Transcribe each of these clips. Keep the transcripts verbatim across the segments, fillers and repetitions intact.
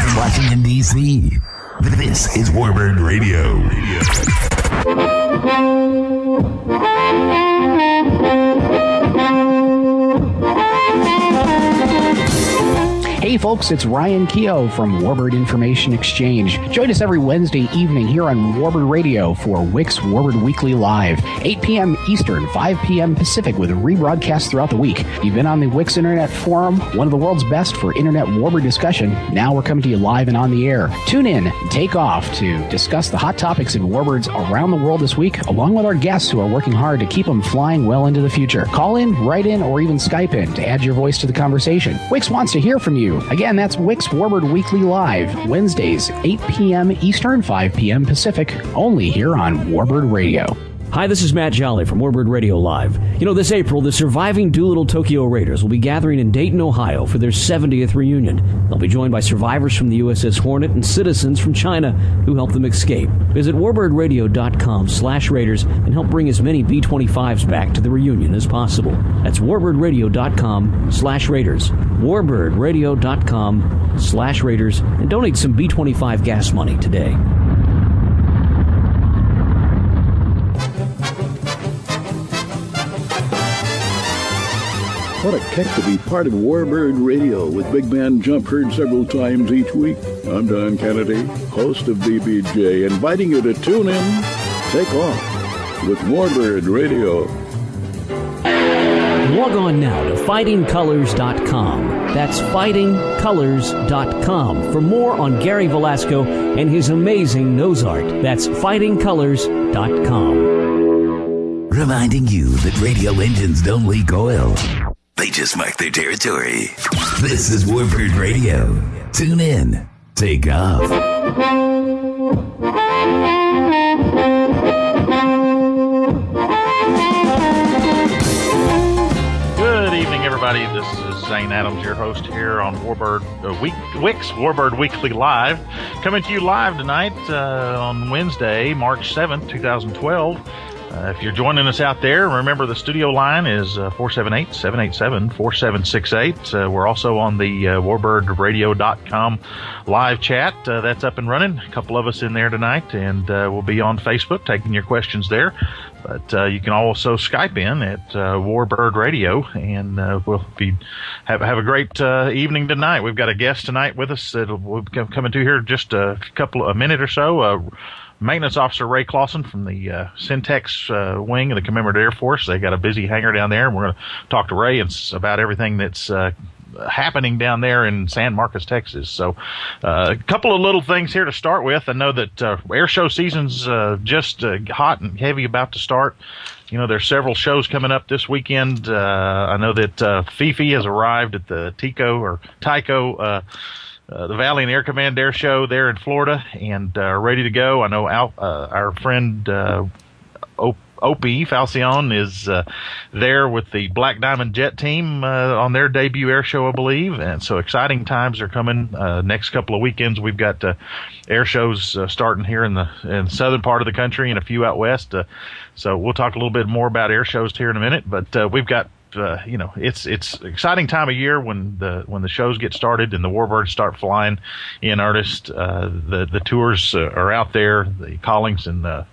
in Washington, D C, this is Warbird Radio. Hey folks, it's Ryan Keogh from Warbird Information Exchange. Join us every Wednesday evening here on Warbird Radio for Wix Warbird Weekly Live, eight p.m. Eastern, five p.m. Pacific, with rebroadcasts throughout the week. You've been on the Wix Internet Forum, one of the world's best for Internet Warbird discussion. Now we're coming to you live and on the air. Tune in, take off to discuss the hot topics in Warbirds around the world this week, along with our guests who are working hard to keep them flying well into the future. Call in, write in, or even Skype in to add your voice to the conversation. Wix wants to hear from you. Again, that's Wix Warbird Weekly Live, Wednesdays, eight p.m. Eastern, five p.m. Pacific, only here on Warbird Radio. Hi, this is Matt Jolly from Warbird Radio Live. You know, this April, the surviving Doolittle Tokyo Raiders will be gathering in Dayton, Ohio for their seventieth reunion. They'll be joined by survivors from the U S S Hornet and citizens from China who helped them escape. Visit warbirdradio.com slash Raiders and help bring as many B twenty-fives back to the reunion as possible. That's warbirdradio.com slash Raiders. warbirdradio.com slash Raiders and donate some B twenty-five gas money today. What a kick to be part of Warbird Radio with Big Man Jump heard several times each week. I'm Don Kennedy, host of B B J, inviting you to tune in, take off with Warbird Radio. Log on now to fighting colors dot com. That's fighting colors dot com for more on Gary Velasco and his amazing nose art. That's fighting colors dot com. Reminding you that radio engines don't leak oil. They just mark their territory. This is Warbird Radio. Tune in. Take off. Good evening, everybody. This is Zane Adams, your host here on Warbird uh, Week, Wix Warbird Weekly Live. Coming to you live tonight uh, on Wednesday, March seventh, twenty twelve. Uh, if you're joining us out there, remember the studio line is uh, four seven eight, seven eight seven, four seven six eight. Uh, we're also on the uh, warbird radio dot com live chat. Uh, that's up and running. A couple of us in there tonight, and uh, we'll be on Facebook taking your questions there. But uh, you can also Skype in at uh, Warbird Radio, and uh, we'll be have have a great uh, evening tonight. We've got a guest tonight with us that will be coming to here just a couple a minute or so. Uh, Maintenance Officer Ray Clausen from the uh, Syntex uh, wing of the Commemorative Air Force. They got a busy hangar down there, and we're going to talk to Ray and, about everything that's uh, happening down there in San Marcos, Texas. So uh, a couple of little things here to start with. I know that uh, air show season's uh, just uh, hot and heavy about to start. You know, there's several shows coming up this weekend. Uh, I know that uh, Fifi has arrived at the Tico or Tyco uh Uh, the Valley and Air Command Air Show there in Florida, and uh, ready to go. I know Al, uh, our friend uh, Op- Opie Falcion is uh, there with the Black Diamond Jet team uh, on their debut air show, I believe. And so exciting times are coming. Uh, next couple of weekends, we've got uh, air shows uh, starting here in the in the southern part of the country and a few out west. Uh, so we'll talk a little bit more about air shows here in a minute. But uh, we've got Uh, you know, it's it's exciting time of year when the when the shows get started and the warbirds start flying in earnest. Uh, the the tours uh, are out there. The Collings and the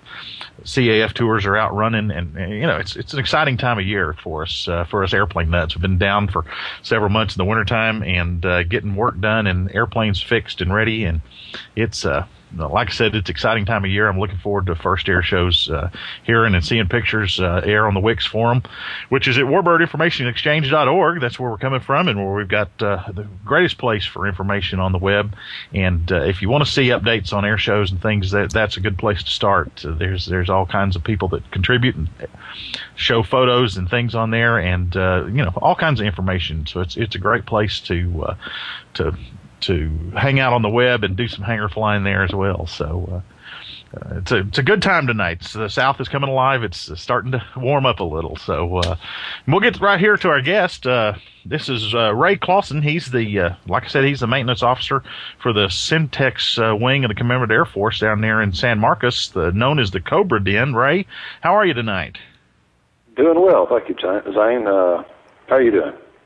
C A F tours are out running, and, and you know it's it's an exciting time of year for us uh, for us airplane nuts. We've been down for several months in the wintertime and uh, getting work done and airplanes fixed and ready, and it's uh like I said, it's an exciting time of year. I'm looking forward to first air shows, uh, hearing and seeing pictures uh, air on the Wix forum, which is at warbird information exchange dot org. That's where we're coming from, and where we've got uh, the greatest place for information on the web. And uh, if you want to see updates on air shows and things, that that's a good place to start. Uh, there's there's all kinds of people that contribute and show photos and things on there, and uh, you know all kinds of information. So it's it's a great place to uh, to. to hang out on the web and do some hangar flying there as well. So uh, uh, it's a it's a good time tonight. So the South is coming alive. It's uh, starting to warm up a little. So uh, we'll get right here to our guest. Uh, this is uh, Ray Clausen. He's the uh, like I said, he's the maintenance officer for the Syntex uh, wing of the Commemorative Air Force down there in San Marcos, the, known as the Cobra Den. Ray, how are you tonight? Doing well, thank you, Zane. Uh, how are you doing?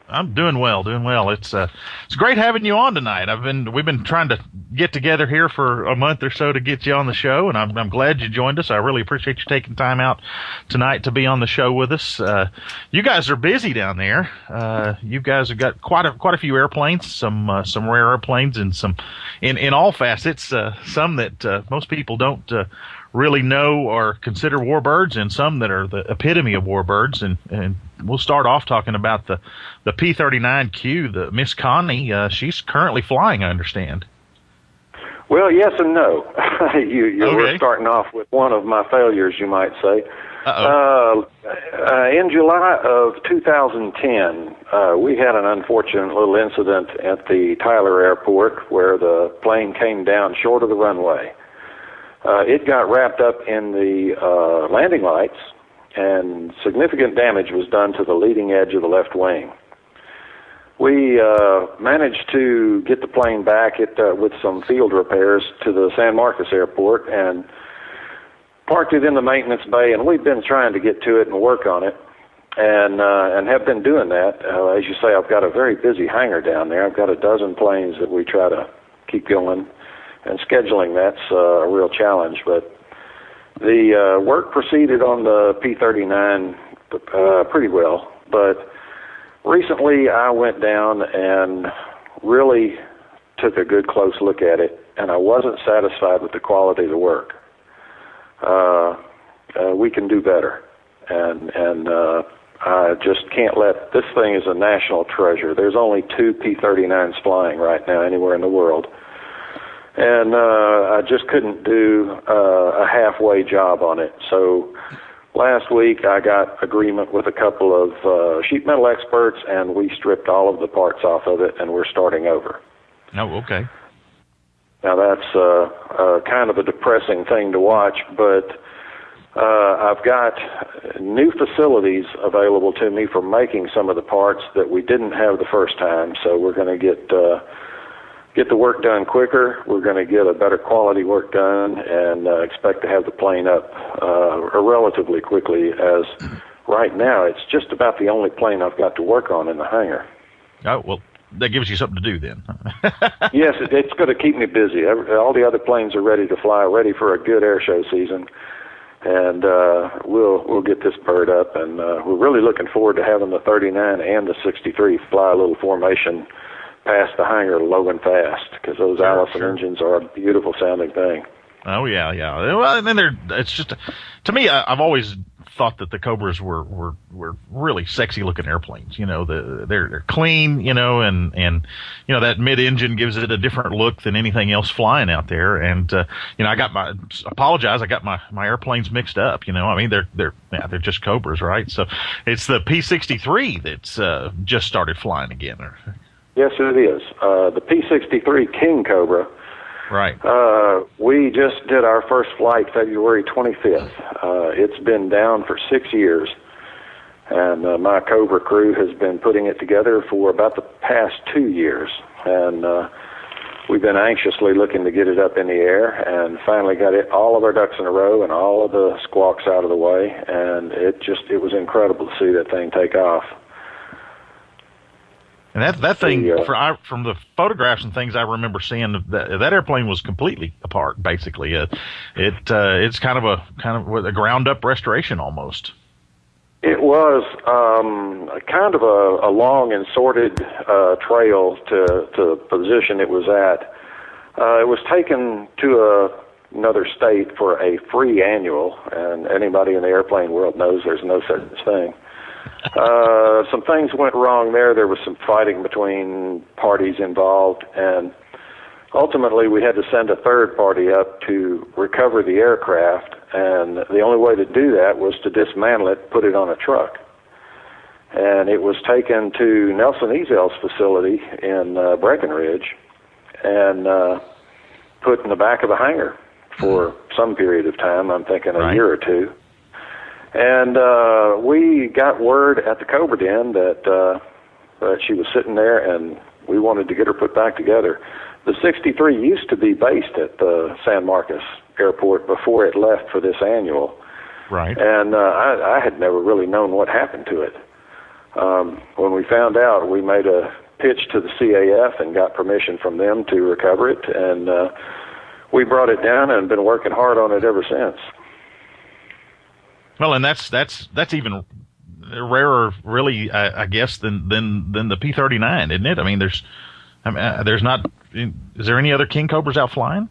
I'm doing well, doing well. It's uh, it's great having you on tonight. I've been we've been trying to get together here for a month or so to get you on the show, and I'm I'm glad you joined us. I really appreciate you taking time out tonight to be on the show with us. Uh, you guys are busy down there. Uh, you guys have got quite a quite a few airplanes, some uh, some rare airplanes, and some in in all facets. Uh, some that uh, most people don't Uh, really know or consider warbirds, and some that are the epitome of warbirds. And, and we'll start off talking about the, the P thirty-nine Q, the Miss Connie. Uh, she's currently flying, I understand. Well, yes and no. you, you okay. We're starting off with one of my failures, you might say. Uh-oh. Uh, uh, in July of two thousand ten, uh, we had an unfortunate little incident at the Tyler Airport where the plane came down short of the runway. Uh, it got wrapped up in the uh, landing lights, and significant damage was done to the leading edge of the left wing. We uh, managed to get the plane back it, uh, with some field repairs to the San Marcos Airport and parked it in the maintenance bay, and we've been trying to get to it and work on it, and uh, and have been doing that. Uh, as you say, I've got a very busy hangar down there. I've got a dozen planes that we try to keep going. And scheduling, that's uh, a real challenge. But the uh, work proceeded on the P thirty-nine uh, pretty well. But recently I went down and really took a good close look at it, and I wasn't satisfied with the quality of the work. Uh, uh, we can do better. And, and uh, I just can't let, this thing is a national treasure. There's only two P thirty-nines flying right now anywhere in the world. And uh, I just couldn't do uh, a halfway job on it. So last week I got agreement with a couple of uh, sheet metal experts, and we stripped all of the parts off of it, and we're starting over. Oh, okay. Now that's uh, uh, kind of a depressing thing to watch, but uh, I've got new facilities available to me for making some of the parts that we didn't have the first time. So we're going to get... Uh, get the work done quicker. We're going to get a better quality work done, and uh, expect to have the plane up uh, relatively quickly, as right now it's just about the only plane I've got to work on in the hangar. Oh, well, that gives you something to do then. Yes, it, it's going to keep me busy. Every, all the other planes are ready to fly, ready for a good air show season, and uh, we'll we'll get this bird up, and uh, we're really looking forward to having the thirty-nine and the sixty-three fly a little formation past the hangar to Logan Fast, because those sure, Allison sure. engines are a beautiful sounding thing. Oh yeah, yeah. Well, and then they're it's just to me, I, I've always thought that the Cobras were were were really sexy looking airplanes. You know, the they're they're clean. You know, and and you know that mid engine gives it a different look than anything else flying out there. And uh, you know, I got my apologize, I got my my airplanes mixed up. You know, I mean they're they're yeah, they're just Cobras, right? So it's the P sixty-three that's uh, just started flying again. Yes, it is. Uh, the P sixty-three King Cobra. Right. Uh, we just did our first flight February twenty-fifth. Uh, it's been down for six years, and uh, my Cobra crew has been putting it together for about the past two years. And uh, we've been anxiously looking to get it up in the air, and finally got it all of our ducks in a row and all of the squawks out of the way. And it just it was incredible to see that thing take off. And that that thing, the, uh, for, I, from the photographs and things I remember seeing, that that airplane was completely apart. Basically, uh, it uh, it's kind of a kind of a ground up restoration almost. It was um, kind of a, a long and sordid uh, trail to to the position it was at. Uh, it was taken to a, another state for a free annual, and anybody in the airplane world knows there's no such thing. Uh, some things went wrong there. There was some fighting between parties involved, and ultimately we had to send a third party up to recover the aircraft, and the only way to do that was to dismantle it, put it on a truck. And it was taken to Nelson Ezel's facility in uh, Breckenridge and uh, put in the back of a hangar for some period of time, I'm thinking a right. year or two. And uh, we got word at the Cobra Den that, uh, that she was sitting there, and we wanted to get her put back together. The sixty-three used to be based at the San Marcos Airport before it left for this annual. Right. And uh, I, I had never really known what happened to it. Um, when we found out, we made a pitch to the C A F and got permission from them to recover it, and uh, we brought it down and been working hard on it ever since. Well, and that's that's that's even rarer, really, I, I guess, than than than the P thirty-nine, isn't it? I mean, there's, I mean, uh, there's not. Is there any other King Cobras out flying?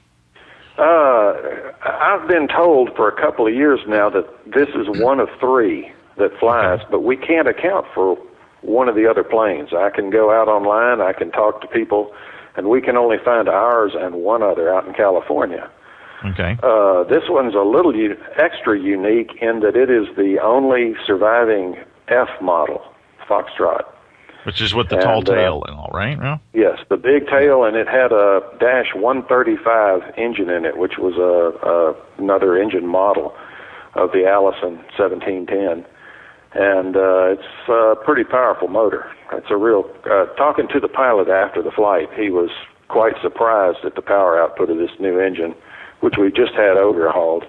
Uh, I've been told for a couple of years now that this is one of three that flies, Okay. but we can't account for one of the other planes. I can go out online, I can talk to people, and we can only find ours and one other out in California. Okay. Uh, this one's a little u- extra unique in that it is the only surviving F model, Foxtrot. Which is with the and, tall uh, tail and all, right? Yeah. Yes, the big tail, and it had a Dash one thirty-five engine in it, which was a, a another engine model of the Allison seventeen ten. And uh, it's a pretty powerful motor. It's a real, uh, talking to the pilot after the flight, he was quite surprised at the power output of this new engine, which we just had overhauled.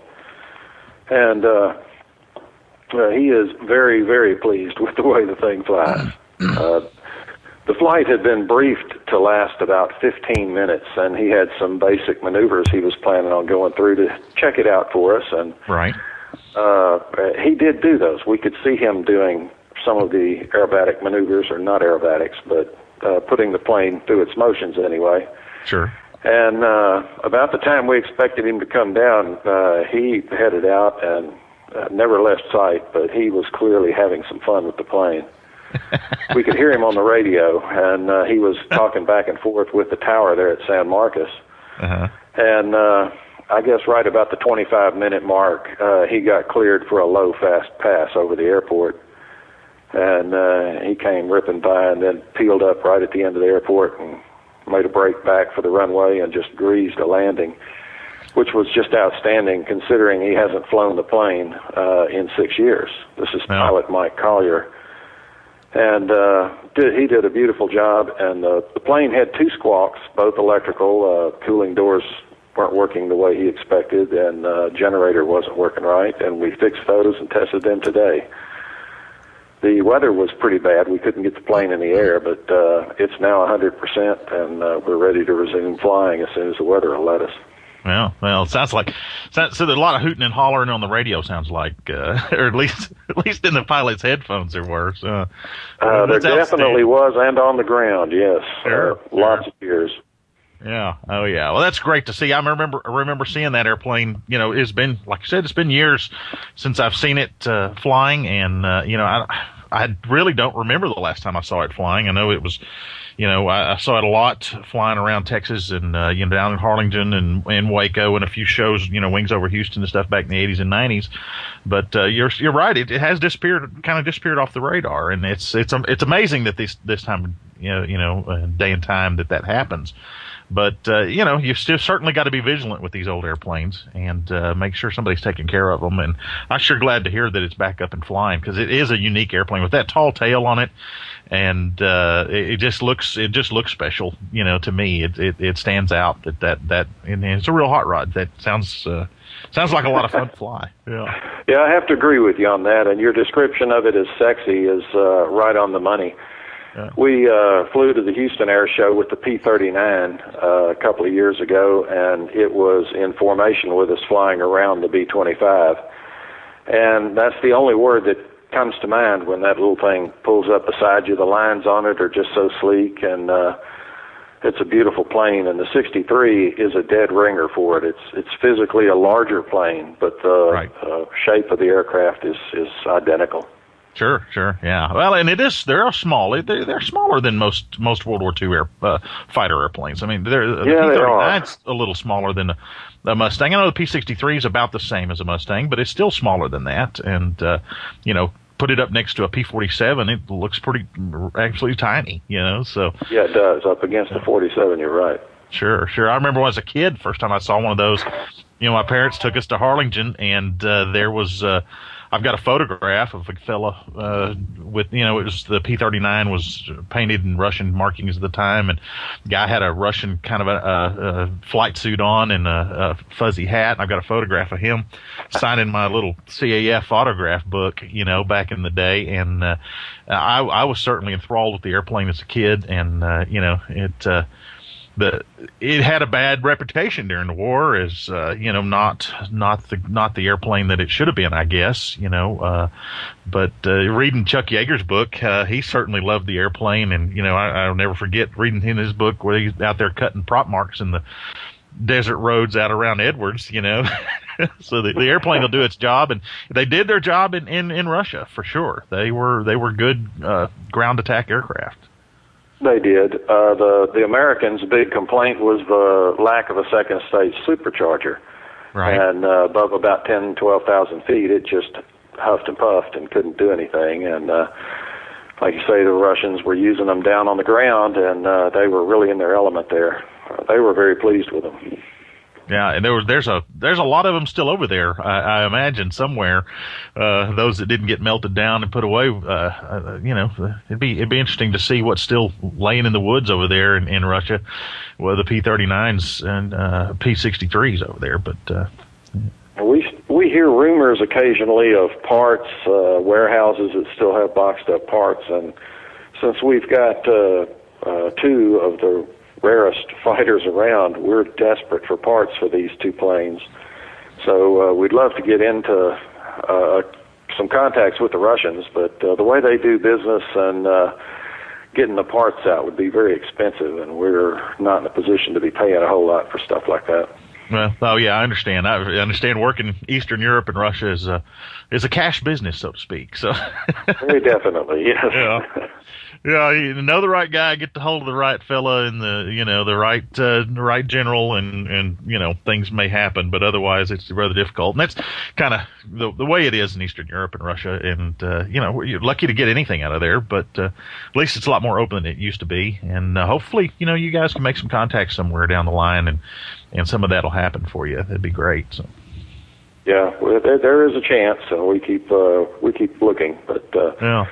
And uh, uh, he is very, very pleased with the way the thing flies. Uh, the flight had been briefed to last about fifteen minutes, and he had some basic maneuvers he was planning on going through to check it out for us. And Right. uh, he did do those. We could see him doing some of the aerobatic maneuvers, or not aerobatics, but uh, putting the plane through its motions anyway. Sure. And uh, about the time we expected him to come down, uh, he headed out and uh, never left sight, but he was clearly having some fun with the plane. We could hear him on the radio, and uh, he was talking back and forth with the tower there at San Marcos. Uh-huh. And uh, I guess right about the twenty-five minute mark, uh, he got cleared for a low, fast pass over the airport. And uh, he came ripping by and then peeled up right at the end of the airport and made a break back for the runway and just greased a landing, which was just outstanding considering he hasn't flown the plane uh, in six years. This is Yeah. pilot Mike Collier. And uh, did, he did a beautiful job, and uh, the plane had two squawks, both electrical. Uh, cooling doors weren't working the way he expected, and uh, generator wasn't working right, and we fixed those and tested them today. The weather was pretty bad. We couldn't get the plane in the air, but uh, it's now one hundred percent, and uh, we're ready to resume flying as soon as the weather will let us. Well, well, it sounds like so. so there's a lot of hooting and hollering on the radio. Sounds like, uh, or at least, at least in the pilot's headphones, there were. So, Uh, there that's definitely outstanding. was, and on the ground, yes. Sure, uh, lots of years. Yeah. Oh, yeah. Well, that's great to see. I remember, I remember seeing that airplane. You know, it's been, like I said, it's been years since I've seen it uh, flying, and uh, you know, I, I really don't remember the last time I saw it flying. I know it was. You know, I, I saw it a lot flying around Texas and, uh, you know, down in Harlingen and, and Waco and a few shows, you know, Wings Over Houston and stuff back in the eighties and nineties. But, uh, you're, you're right. It, it has disappeared, kind of disappeared off the radar. And it's, it's, um, it's amazing that this, this time, you know, you know, uh, day and time that that happens. But, uh, you know, you've still certainly got to be vigilant with these old airplanes and, uh, make sure somebody's taking care of them. And I'm sure glad to hear that it's back up and flying because it is a unique airplane with that tall tail on it. And, uh, it, it just looks, it just looks special, you know, to me. It, it, it stands out that, that, that, and it's a real hot rod. That sounds, uh, sounds like a lot of fun to fly. Yeah. Yeah, I have to agree with you on that. And your description of it as sexy is, uh, right on the money. Yeah. We uh, flew to the Houston Air Show with the P thirty-nine uh, a couple of years ago, and it was in formation with us flying around the B twenty-five. And that's the only word that comes to mind when that little thing pulls up beside you. The lines on it are just so sleek, and uh, it's a beautiful plane. And the sixty-three is a dead ringer for it. It's it's physically a larger plane, but the Right. uh, shape of the aircraft is, is identical. Sure, sure, yeah. Well, and it is, they're small. They're, they're smaller than most, most World War Two air, uh, fighter airplanes. I mean, they're, the Yeah, they P are. thirty-nine's a little smaller than a, a Mustang. I know the P sixty-three is about the same as a Mustang, but it's still smaller than that. And, uh, you know, put it up next to a P forty-seven, it looks pretty, actually tiny, you know, so. Yeah, it does. Up against the forty-seven, you're right. Sure, sure. I remember when I was a kid, first time I saw one of those, you know, my parents took us to Harlingen, and uh, there was, uh, I've got a photograph of a fella uh, with, you know, it was the P thirty-nine was painted in Russian markings at the time, and the guy had a Russian kind of a, a, a flight suit on and a, a fuzzy hat. I've got a photograph of him signing my little C A F autograph book, you know, back in the day, and uh, I, I was certainly enthralled with the airplane as a kid, and uh, you know, it. Uh, The, it had a bad reputation during the war as, uh, you know, not, not the, not the airplane that it should have been, I guess, you know, uh, but, uh, reading Chuck Yeager's book, uh, he certainly loved the airplane. And, you know, I, I'll never forget reading in his book where he's out there cutting prop marks in the desert roads out around Edwards, you know, so the, the airplane will do its job. And they did their job in, in, in Russia for sure. They were, they were good, uh, ground attack aircraft. They did. Uh, the the Americans' big complaint was the lack of a second stage supercharger. Right. And uh, above about ten, twelve thousand feet, it just huffed and puffed and couldn't do anything. And uh, like you say, the Russians were using them down on the ground, and uh, they were really in their element there. Uh, they were very pleased with them. Yeah, and there was there's a there's a lot of them still over there. I, I imagine somewhere, uh, those that didn't get melted down and put away. Uh, uh, you know, it'd be it'd be interesting to see what's still laying in the woods over there in, in Russia, well, the P thirty-nines and uh, P sixty-threes over there. But uh, we we hear rumors occasionally of parts, uh, warehouses that still have boxed up parts, and since we've got uh, uh, two of the rarest fighters around, we're desperate for parts for these two planes. So uh, we'd love to get into uh, some contacts with the Russians, but uh, the way they do business and uh, getting the parts out would be very expensive, and we're not in a position to be paying a whole lot for stuff like that. Well, oh yeah, I understand. I understand working Eastern Europe and Russia is a is a cash business, so to speak. So very definitely, yes. Yeah. Yeah, you know the right guy, get the hold of the right fella, and the you know the right uh, the right general, and and you know things may happen, but otherwise it's rather difficult. And that's kind of the the way it is in Eastern Europe and Russia. And uh, you know you're lucky to get anything out of there, but uh, at least it's a lot more open than it used to be. And uh, hopefully, you know, you guys can make some contacts somewhere down the line, and and some of that'll happen for you. That'd be great. So. Yeah, well, there, there is a chance, and we keep uh, we keep looking, but uh, yeah.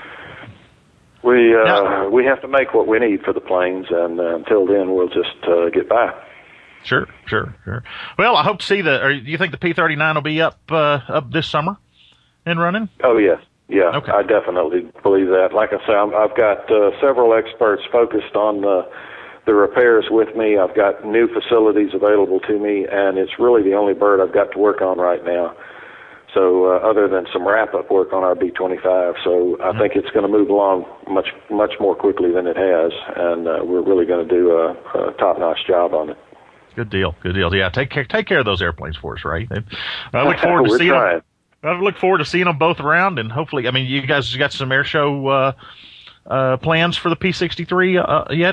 We uh, now, we have to make what we need for the planes, and uh, until then, we'll just uh, get by. Sure, sure, sure. Well, I hope to see the. Or do you think the P thirty-nine will be up uh, up this summer and running? Oh yes, yeah. Okay. I definitely believe that. Like I say, I'm, I've got uh, several experts focused on the the repairs with me. I've got new facilities available to me, and it's really the only bird I've got to work on right now. So uh, other than some wrap-up work on our B twenty-five, so I think it's going to move along much much more quickly than it has, and uh, we're really going to do a, a top-notch job on it. Good deal, good deal. Yeah, take care, take care of those airplanes for us, right? I look forward to seeing them. I look forward to seeing them both around, and hopefully, I mean, you guys got some air show uh, uh, plans for the P sixty-three uh, yet?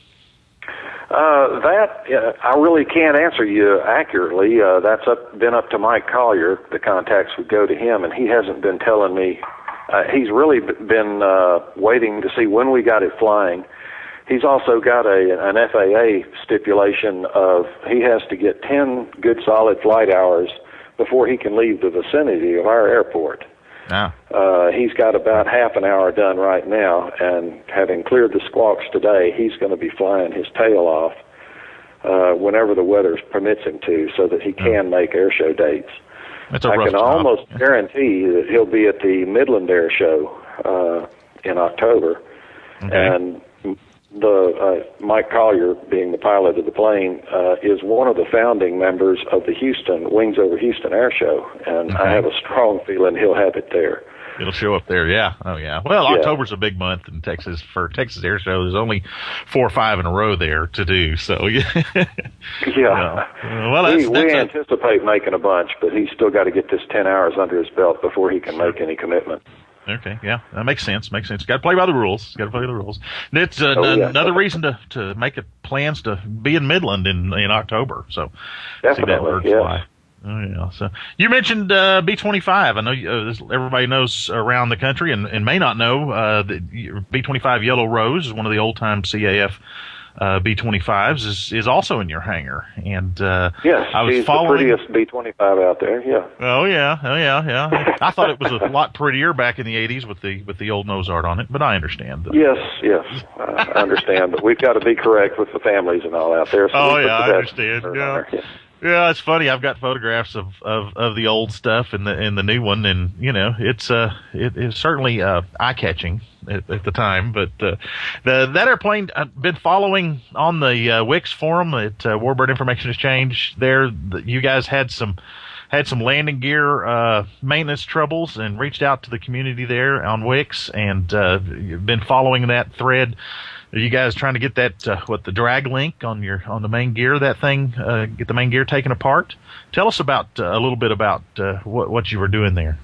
Uh, that, uh, I really can't answer you accurately. Uh, that's up, been up to Mike Collier. The contacts would go to him, and he hasn't been telling me. Uh, he's really been uh, waiting to see when we got it flying. He's also got a an F A A stipulation of he has to get ten good solid flight hours before he can leave the vicinity of our airport. Ah. Uh, he's got about half an hour done right now, and having cleared the squawks today, he's going to be flying his tail off uh, whenever the weather permits him to, so that he can oh. make air show dates. That's a I rough can job. almost guarantee that he'll be at the Midland Air Show uh, in October, okay. and the uh, Mike Collier, being the pilot of the plane, uh, is one of the founding members of the Houston Wings Over Houston Air Show, and okay. I have a strong feeling he'll have it there. It'll show up there, yeah. Oh, yeah. Well, yeah. October's a big month in Texas for Texas Air Show. There's only four or five in a row there to do, so yeah. yeah. No. Well, that's, we, that's we a, anticipate making a bunch, but he's still got to get this ten hours under his belt before he can sure. make any commitment. Okay, yeah, that makes sense. Makes sense. Got to play by the rules. Got to play by the rules. It's uh, oh, n- yeah. another reason to to make it plans to be in Midland in in October. So definitely, see that bird yes. fly. Oh yeah. So you mentioned uh, B twenty-five. I know uh, this, everybody knows around the country and, and may not know uh, that B twenty-five Yellow Rose is one of the old time C A F uh, B twenty-fives is, is also in your hangar. And uh, yes, I was she's following... the prettiest B twenty-five out there. Yeah. Oh yeah, oh yeah, yeah. I thought it was a lot prettier back in the eighties with the with the old nose art on it, but I understand. That. Yes, yes, uh, I understand. But we've got to be correct with the families and all out there. So oh we yeah, put the I understand. Yeah. yeah. Yeah, it's funny. I've got photographs of, of, of the old stuff and the and the new one, and you know, it's uh it, it's certainly uh, eye catching at, at the time. But uh, the that airplane I've been following on the uh, Wix forum at uh, Warbird Information Exchange. There, the, you guys had some had some landing gear uh, maintenance troubles, and reached out to the community there on Wix, and uh, you've been following that thread. Are you guys trying to get that, uh, what, the drag link on your on the main gear, that thing, uh, get the main gear taken apart? Tell us about uh, a little bit about uh, what what you were doing there.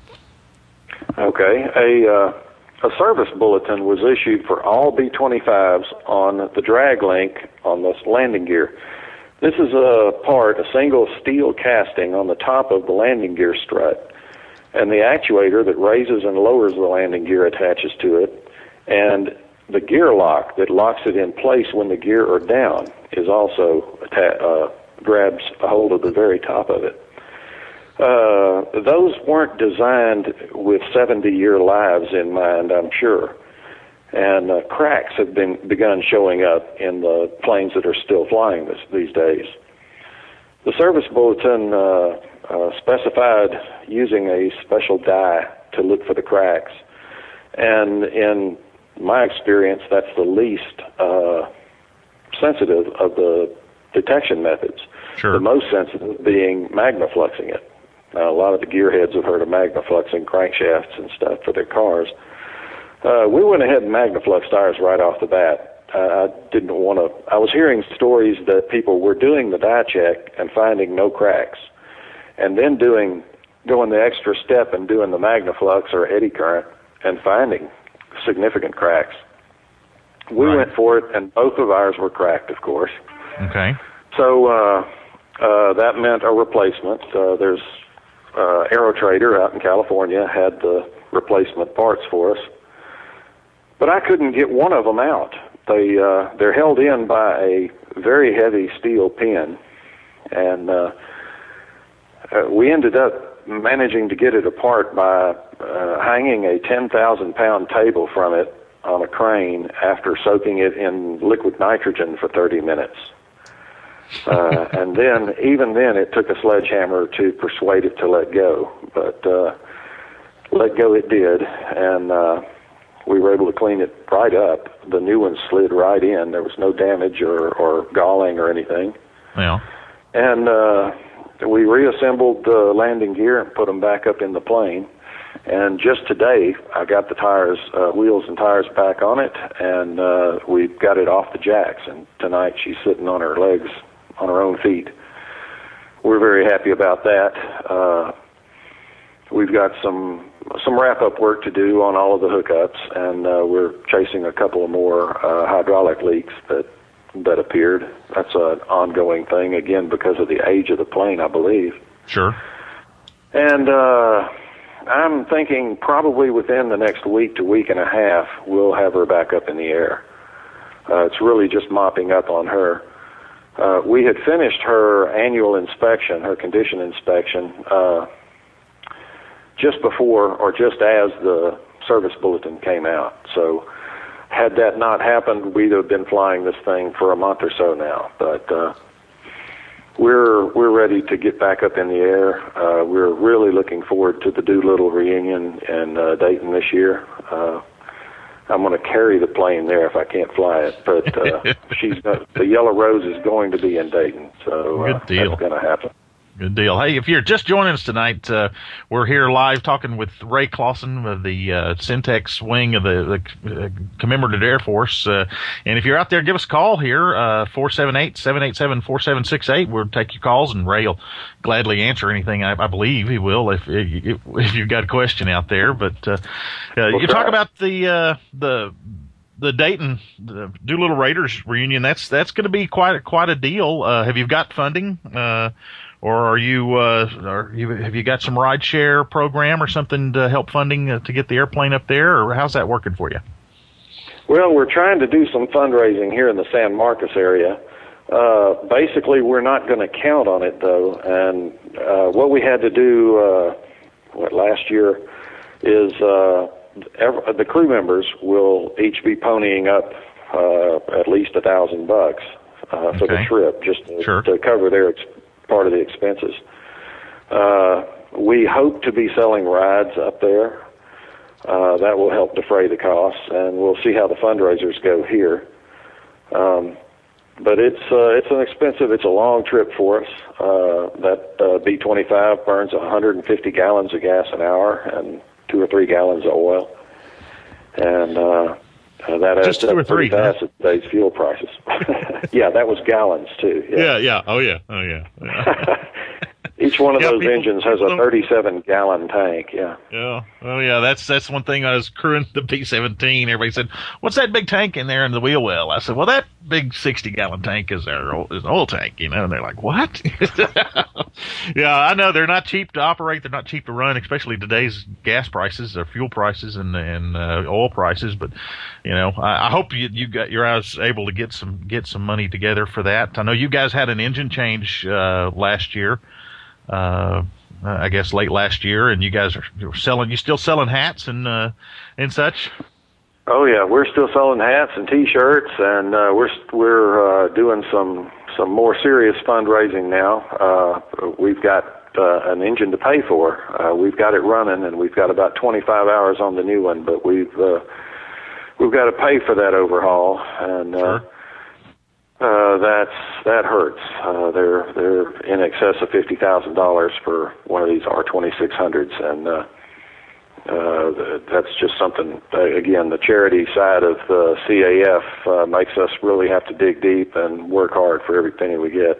Okay, a uh, a service bulletin was issued for all B twenty-fives on the drag link on this landing gear. This is a part, a single steel casting on the top of the landing gear strut, and the actuator that raises and lowers the landing gear attaches to it, and the gear lock that locks it in place when the gear are down is also atta- uh, grabs a hold of the very top of it. Uh, those weren't designed with seventy-year lives in mind, I'm sure. And uh, cracks have been begun showing up in the planes that are still flying this, these days. The service bulletin uh, uh, specified using a special dye to look for the cracks. And in my experience, that's the least uh, sensitive of the detection methods. Sure. The most sensitive being magnafluxing it. Now, a lot of the gearheads have heard of magnafluxing crankshafts and stuff for their cars. Uh, we went ahead and magnafluxed ours right off the bat. Uh, I didn't want to. I was hearing stories that people were doing the dye check and finding no cracks, and then doing going the extra step and doing the magnaflux or eddy current and finding significant cracks. We right. went for it, and both of ours were cracked, of course. Okay. So uh, uh, that meant a replacement. Uh, there's uh, AeroTrader out in California had the replacement parts for us, but I couldn't get one of them out. They uh, they're held in by a very heavy steel pin, and uh, uh, we ended up managing to get it apart by uh, hanging a ten thousand pound table from it on a crane after soaking it in liquid nitrogen for thirty minutes. Uh, and then, even then, it took a sledgehammer to persuade it to let go. But uh, let go it did, and uh, we were able to clean it right up. The new one slid right in. There was no damage or, or galling or anything. Yeah. And uh, we reassembled the landing gear and put them back up in the plane. And just today, I got the tires, uh, wheels and tires back on it, and uh, we got it off the jacks. And tonight, she's sitting on her legs, on her own feet. We're very happy about that. Uh, we've got some some wrap-up work to do on all of the hookups, and uh, we're chasing a couple of more uh, hydraulic leaks that that appeared. That's an ongoing thing, again, because of the age of the plane, I believe. Sure. And uh, I'm thinking probably within the next week to week and a half, we'll have her back up in the air. Uh, it's really just mopping up on her. Uh, we had finished her annual inspection, her condition inspection, uh, just before or just as the service bulletin came out. So had that not happened, we'd have been flying this thing for a month or so now. But uh, we're we're ready to get back up in the air. Uh, we're really looking forward to the Doolittle reunion in uh, Dayton this year. Uh, I'm going to carry the plane there if I can't fly it, but uh, she's not, the Yellow Rose is going to be in Dayton, so uh, Good deal. that's going to happen. Good deal. Hey, if you're just joining us tonight, uh, we're here live talking with Ray Clausen of the uh, Syntex wing of the, the uh, Commemorative Air Force. Uh, and if you're out there, give us a call here, uh, four seven eight, seven eight seven, four seven six eight. We'll take your calls, and Ray will gladly answer anything. I, I believe he will if, if if you've got a question out there. But uh, uh, you talk about the uh, the the Dayton the Doolittle Raiders reunion. That's that's going to be quite a, quite a deal. Uh, have you got funding? Uh, Or are you, uh, are you, have you got some ride share program or something to help funding uh, to get the airplane up there, or how's that working for you? Well, we're trying to do some fundraising here in the San Marcos area. Uh, basically, we're not going to count on it, though. And uh, what we had to do uh, what, last year is uh, every, the crew members will each be ponying up uh, at least a thousand bucks uh, for okay. the trip, just to, sure. to cover their ex- part of the expenses. Uh, we hope to be selling rides up there. Uh, that will help defray the costs, and we'll see how the fundraisers go here. Um, but it's uh, it's an expensive, it's a long trip for us. Uh, that uh, B twenty-five burns one hundred fifty gallons of gas an hour and two or three gallons of oil, and uh, uh, that adds Just two up or three, pretty fast huh? at today's fuel prices. Yeah, that was gallons too. Yeah, yeah, yeah. Oh yeah, oh yeah. yeah. Each one of yeah, those people, engines has a thirty-seven gallon tank. Yeah. Yeah. Oh yeah. That's that's one thing. I was crewing the B seventeen. Everybody said, "What's that big tank in there in the wheel well?" I said, "Well, that big sixty gallon tank is our oil, is an oil tank." You know, and they're like, "What?" Yeah, I know they're not cheap to operate. They're not cheap to run, especially today's gas prices or fuel prices and and uh, oil prices. But you know, I, I hope you you got your guys able to get some get some money together for that. I know you guys had an engine change uh, last year. Uh, I guess late last year, and you guys are selling. You still selling hats and uh, and such? Oh yeah, we're still selling hats and T-shirts, and uh, we're we're uh, doing some some more serious fundraising now. Uh, we've got uh, an engine to pay for. Uh, we've got it running, and we've got about twenty-five hours on the new one, but we've uh, we've got to pay for that overhaul, and. Uh, sure. Uh, that's, that hurts. Uh, they're, they're in excess of fifty thousand dollars for one of these R twenty-six hundreds. And, uh, uh, that's just something, uh, again, the charity side of the C A F, uh, makes us really have to dig deep and work hard for every penny we get.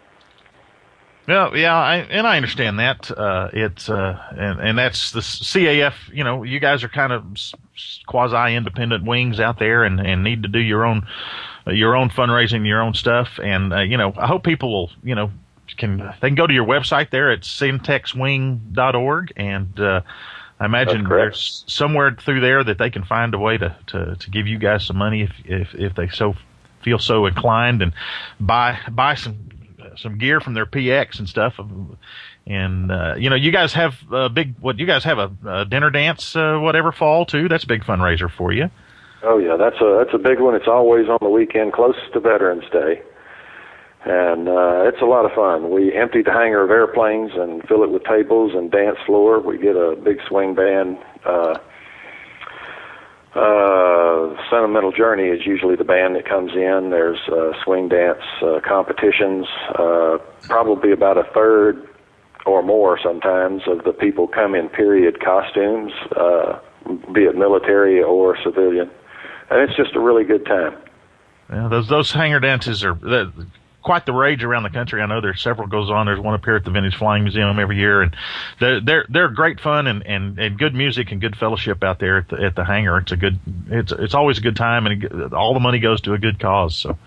Yeah, yeah, I, and I understand that. Uh, it's, uh, and, and that's the C A F, you know, you guys are kind of quasi-independent wings out there and, and need to do your own, your own fundraising, your own stuff. And, uh, you know, I hope people will, you know, can, they can go to your website there at syntex wing dot org. And, uh, I imagine there's somewhere through there that they can find a way to, to, to give you guys some money if, if, if they so feel so inclined and buy, buy some, some gear from their P X and stuff. And, uh, you know, you guys have a big, what, you guys have a, a dinner dance, uh, whatever fall too. That's a big fundraiser for you. Oh yeah, that's a, that's a big one. It's always on the weekend closest to Veterans Day. And, uh, it's a lot of fun. We empty the hangar of airplanes and fill it with tables and dance floor. We get a big swing band, uh, Uh, Sentimental Journey is usually the band that comes in. There's uh, swing dance uh, competitions. Uh, probably about a third or more sometimes of the people come in period costumes, uh, be it military or civilian. And it's just a really good time. Yeah, those those hangar dances are uh, quite the rage around the country. I know there's several goes on. There's one up here at the Vintage Flying Museum every year, and they're they're, they're great fun and, and, and good music and good fellowship out there at the at the hangar. It's a good it's it's always a good time, and it, all the money goes to a good cause. So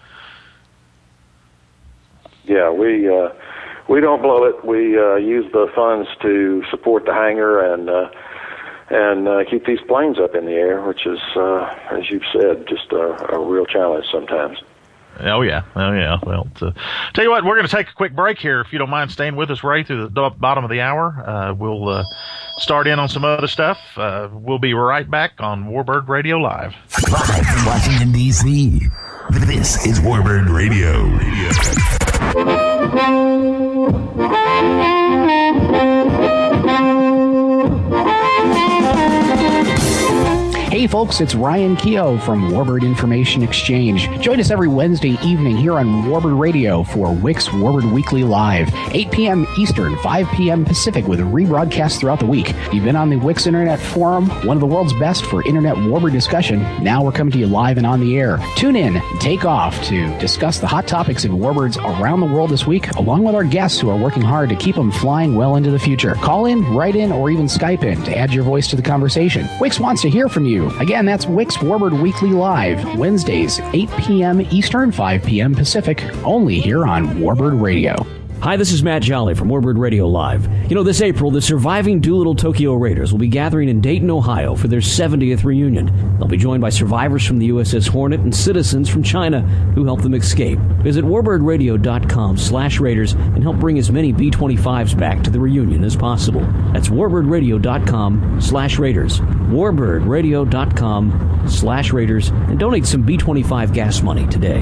yeah, we uh, we don't blow it. We uh, use the funds to support the hangar and uh, and uh, keep these planes up in the air, which is uh, as you've said, just a, a real challenge sometimes. Oh, yeah. Oh, yeah. Well, to, tell you what, we're going to take a quick break here. If you don't mind staying with us, Ray, through the bottom of the hour. Uh, we'll uh, start in on some other stuff. Uh, we'll be right back on Warbird Radio Live. Live from Washington, D C, this is Warbird Radio. Hey folks, it's Ryan Keogh from Warbird Information Exchange. Join us every Wednesday evening here on Warbird Radio for Wix Warbird Weekly Live, eight p.m. Eastern, five p.m. Pacific, with rebroadcasts throughout the week. You've been on the Wix Internet Forum, one of the world's best for Internet Warbird discussion. Now we're coming to you live and on the air. Tune in, take off to discuss the hot topics of Warbirds around the world this week, along with our guests who are working hard to keep them flying well into the future. Call in, write in, or even Skype in to add your voice to the conversation. Wix wants to hear from you. Again, that's Wix Warbird Weekly Live, Wednesdays, eight p.m. Eastern, five p.m. Pacific, only here on Warbird Radio. Hi, this is Matt Jolly from Warbird Radio Live. You know, this April, the surviving Doolittle Tokyo Raiders will be gathering in Dayton, Ohio for their seventieth reunion. They'll be joined by survivors from the U S S Hornet and citizens from China who helped them escape. Visit warbirdradio.com slash Raiders and help bring as many B twenty-fives back to the reunion as possible. That's warbirdраdio.com slash Raiders. warbirdраdio.com slash Raiders and donate some B twenty-five gas money today.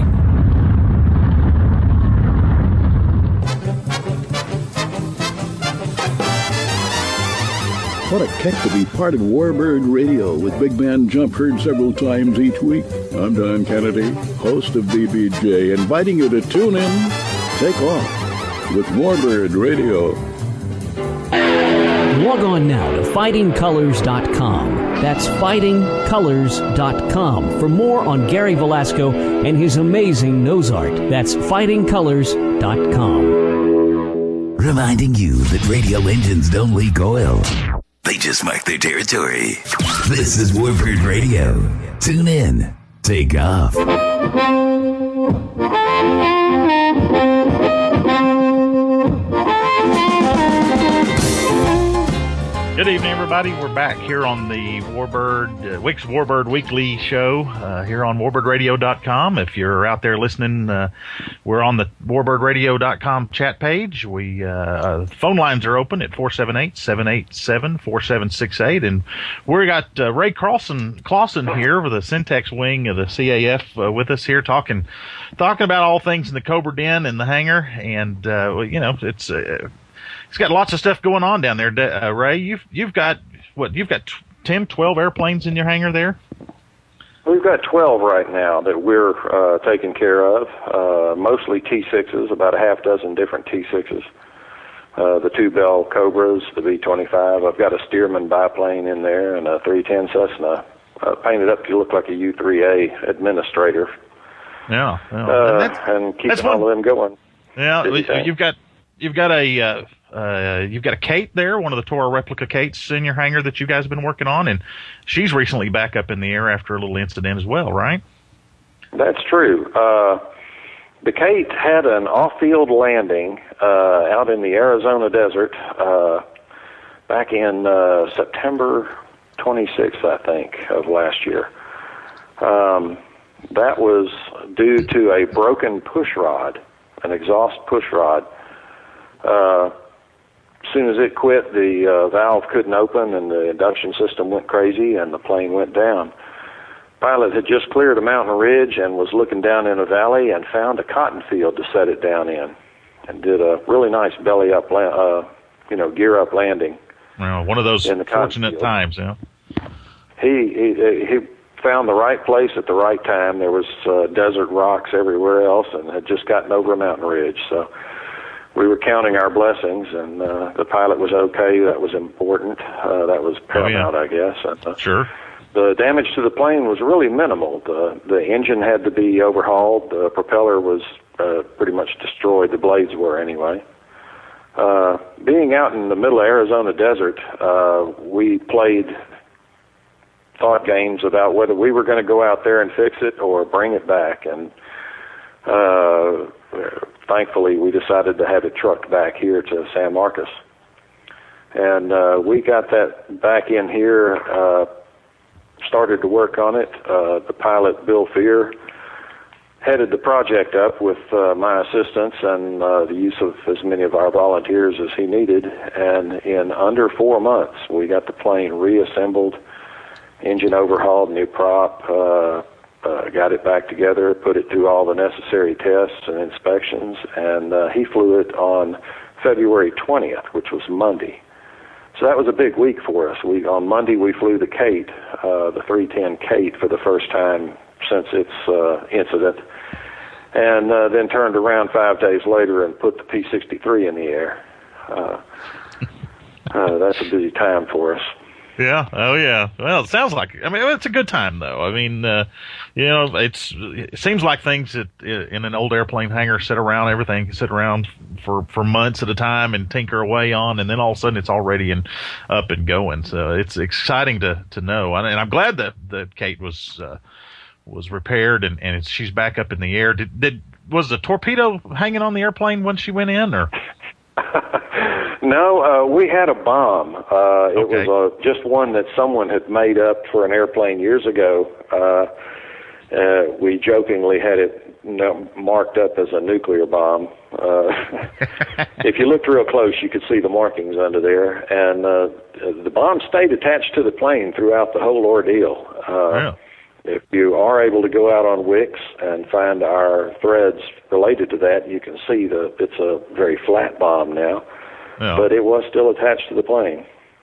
What a kick to be part of Warbird Radio with Big Man Jump heard several times each week. I'm Don Kennedy, host of B B J, inviting you to tune in, take off with Warbird Radio. Log on now to fighting colors dot com. That's fighting colors dot com for more on Gary Velasco and his amazing nose art. That's fighting colors dot com. Reminding you that radio engines don't leak oil. They just mark their territory. This is Warbird Radio. Tune in. Take off. Good evening, everybody. We're back here on the Warbird, uh, Wix Warbird Weekly Show uh, here on warbird radio dot com. If you're out there listening, uh, we're on the warbird radio dot com chat page. We uh, uh, phone lines are open at four seven eight, seven eight seven, four seven six eight. And we got uh, Ray Clausen, Clausen here with the Syntex wing of the C A F uh, with us here talking talking about all things in the Cobra Den and the hangar. And, uh, you know, it's... Uh, It's got lots of stuff going on down there, uh, Ray. You've you've got what? You've got ten, twelve airplanes in your hangar there. We've got twelve right now that we're uh, taking care of. Uh, mostly T sixes, about a half dozen different T sixes. Uh, the two Bell Cobras, the B twenty-five. I've got a Stearman biplane in there and a three ten Cessna uh, painted up to look like a U three A administrator. Yeah, yeah. Uh, and, and keeping all of them going. Yeah, you've got you've got a. Uh, Uh, you've got a Kate there, one of the Toro replica Kates in your hangar that you guys have been working on, and she's recently back up in the air after a little incident as well, right? That's true. Uh, the Kate had an off-field landing uh, out in the Arizona desert uh, back in uh, September twenty-sixth, I think, of last year. Um, that was due to a broken push rod, an exhaust push rod. Uh, As soon as it quit, the uh, valve couldn't open and the induction system went crazy and the plane went down. Pilot had just cleared a mountain ridge and was looking down in a valley and found a cotton field to set it down in and did a really nice belly up, uh, you know, gear up landing. Well, one of those fortunate times, yeah. He, he, he found the right place at the right time. There was uh, desert rocks everywhere else and had just gotten over a mountain ridge, so we were counting our blessings, and uh, the pilot was okay. That was important. Uh, that was paramount, oh, yeah. I guess. And, uh, sure. The damage to the plane was really minimal. The the engine had to be overhauled. The propeller was uh, pretty much destroyed. The blades were anyway. Uh, being out in the middle of Arizona desert, uh, we played thought games about whether we were going to go out there and fix it or bring it back, and uh, thankfully, we decided to have it trucked back here to San Marcos. And uh, we got that back in here, uh, started to work on it. Uh, the pilot, Bill Fear, headed the project up with uh, my assistance and uh, the use of as many of our volunteers as he needed. And in under four months, we got the plane reassembled, engine overhauled, new prop, uh, Uh, got it back together, put it through all the necessary tests and inspections, and uh, he flew it on February twentieth, which was Monday. So that was a big week for us. We on Monday we flew the Kate, uh, the three ten Kate, for the first time since its uh, incident, and uh, then turned around five days later and put the P sixty-three in the air. Uh, uh, that's a busy time for us. Yeah. Oh, yeah. Well, it sounds like, I mean, it's a good time, though. I mean, uh, you know, it's, it seems like things that in an old airplane hangar sit around, everything sit around for, for months at a time and tinker away on, and then all of a sudden it's already and up and going. So it's exciting to, to know. And I'm glad that, that Kate was, uh, was repaired and, and it's, she's back up in the air. Did, did, was the torpedo hanging on the airplane when she went in, or? No, uh, we had a bomb. Uh, it Okay. was uh, just one that someone had made up for an airplane years ago. Uh, uh, we jokingly had it no, marked up as a nuclear bomb. Uh, if you looked real close, you could see the markings under there. And uh, the bomb stayed attached to the plane throughout the whole ordeal. Uh, Yeah. If you are able to go out on Wix and find our threads related to that, you can see that it's a very flat bomb now, Yeah. but it was still attached to the plane.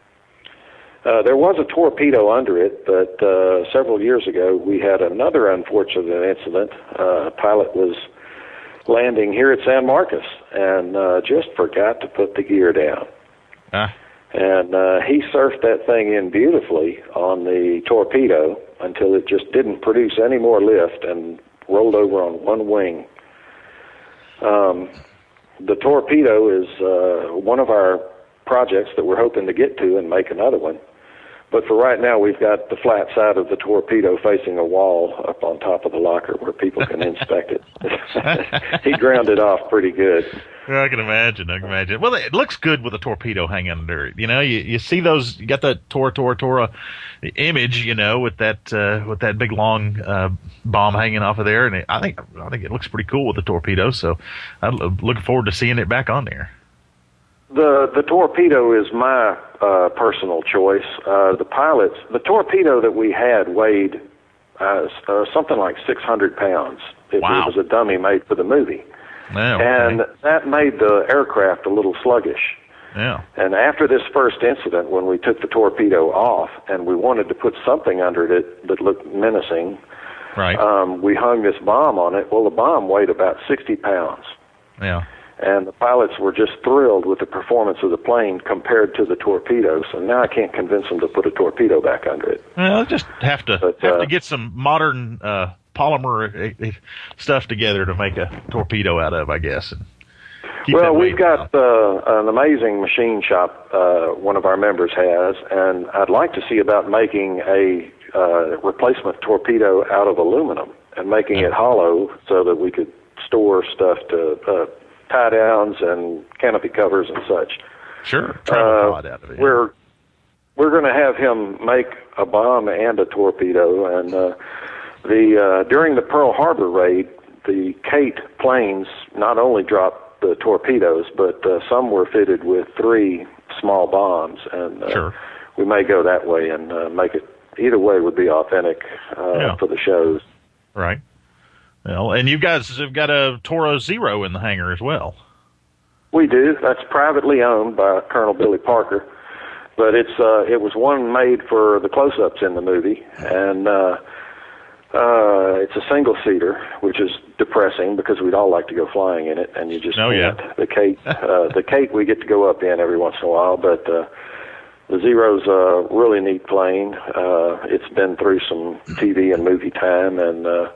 Uh, there was a torpedo under it, but uh, several years ago we had another unfortunate incident. Uh, a pilot was landing here at San Marcos and uh, just forgot to put the gear down. Ah. And uh, he surfed that thing in beautifully on the torpedo until it just didn't produce any more lift and rolled over on one wing. Um, the torpedo is uh, one of our projects that we're hoping to get to and make another one. But for right now, we've got the flat side of the torpedo facing a wall up on top of the locker where people can inspect it. He ground it off pretty good. I can imagine. I can imagine. Well, it looks good with a torpedo hanging under it. You know, you, you see those. You got the Tora Tora Tora image. You know, with that uh, with that big long uh, bomb hanging off of there, and it, I think I think it looks pretty cool with the torpedo. So I'm looking forward to seeing it back on there. The the torpedo is my uh, personal choice. Uh, the pilots, the torpedo that we had weighed uh, uh, something like six hundred pounds. It, Wow. it was a dummy made for the movie. Yeah, okay. And that made the aircraft a little sluggish. yeah, And after this first incident, when we took the torpedo off and we wanted to put something under it that looked menacing, right, um, we hung this bomb on it. Well, the bomb weighed about sixty pounds. yeah. And the pilots were just thrilled with the performance of the plane compared to the torpedo. So now I can't convince them to put a torpedo back under it. Well, I'll just have to But, have uh, to get some modern uh, polymer uh, stuff together to make a torpedo out of, I guess. And keep Well, that we've weight got down. uh, an amazing machine shop uh, one of our members has, and I'd like to see about making a uh, replacement torpedo out of aluminum and making Yeah. it hollow so that we could store stuff to uh, tie downs and canopy covers and such. Sure, travel Uh, pod out of it. We're we're going to have him make a bomb and a torpedo, and uh, the uh, during the Pearl Harbor raid, the Kate planes not only dropped the torpedoes, but uh, some were fitted with three small bombs, and uh, Sure. we may go that way and uh, make it. Either way would be authentic uh, Yeah. for the shows. Right. Well, and you guys have got a Toro Zero in the hangar as well. We do. That's privately owned by Colonel Billy Parker, but it's uh, it was one made for the close-ups in the movie, and uh, uh, it's a single-seater, which is depressing because we'd all like to go flying in it, and you just Oh, yeah. can't. The Kate, uh, the Kate, we get to go up in every once in a while, but uh, the Zero's a really neat plane. Uh, it's been through some T V and movie time, and uh,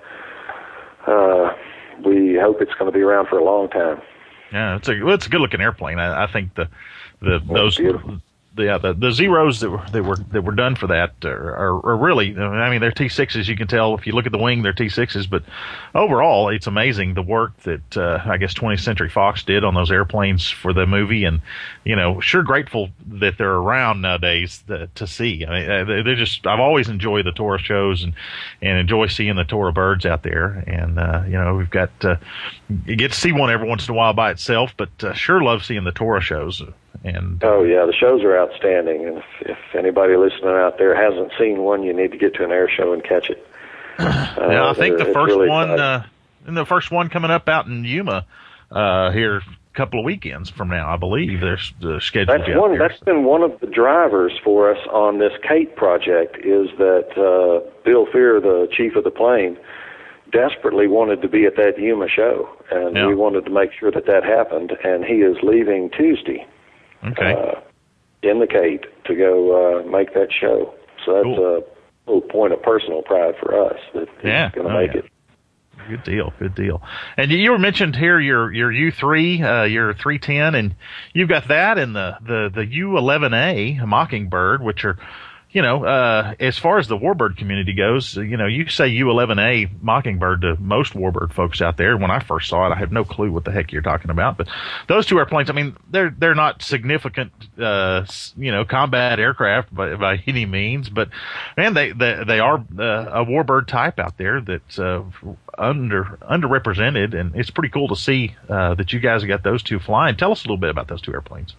uh, we hope it's going to be around for a long time. Yeah, it's a well, it's a good looking airplane. I, I think the the Well, those beautiful. the, yeah, the the Zeros that were that were that were done for that are, are, are really. I mean, they're T sixes. You can tell if you look at the wing, they're T sixes. But overall, it's amazing the work that uh, I guess twentieth Century Fox did on those airplanes for the movie, and you know, sure grateful that they're around nowadays to, to see. I mean, uh, they're just. I've always enjoyed the Toro shows and and enjoy seeing the Toro birds out there. And uh, you know, we've got uh, you get to see one every once in a while by itself, but uh, sure love seeing the Toro shows. And Oh yeah, the shows are outstanding, and if, if anybody listening out there hasn't seen one, you need to get to an air show and catch it. Uh, yeah, I think the it's first really one, exciting. uh, and the first one coming up out in Yuma uh, here a couple of weekends from now, I believe. There's uh, scheduled. That's out one. there. That's been one of the drivers for us on this Kate project. Is that uh, Bill Fear, the chief of the plane, desperately wanted to be at that Yuma show, and Yeah. we wanted to make sure that that happened. And he is leaving Tuesday Okay. uh, in the Kate to go uh, make that show. So that's Cool. a little point of personal pride for us that he's Yeah. going to Oh, make yeah. it. Good deal. Good deal. And you were mentioned here your your U three, uh, your three ten, and you've got that and the the the U eleven A Mockingbird, which are you know, uh, as far as the warbird community goes, you know, you say U eleven A Mockingbird to most warbird folks out there. When I first saw it, I had no clue what the heck you're talking about. But those two airplanes, I mean, they're they're not significant, uh, you know, combat aircraft by, by any means. But man, they they, they are uh, a warbird type out there that's uh, under underrepresented, and it's pretty cool to see uh, that you guys have got those two flying. Tell us a little bit about those two airplanes.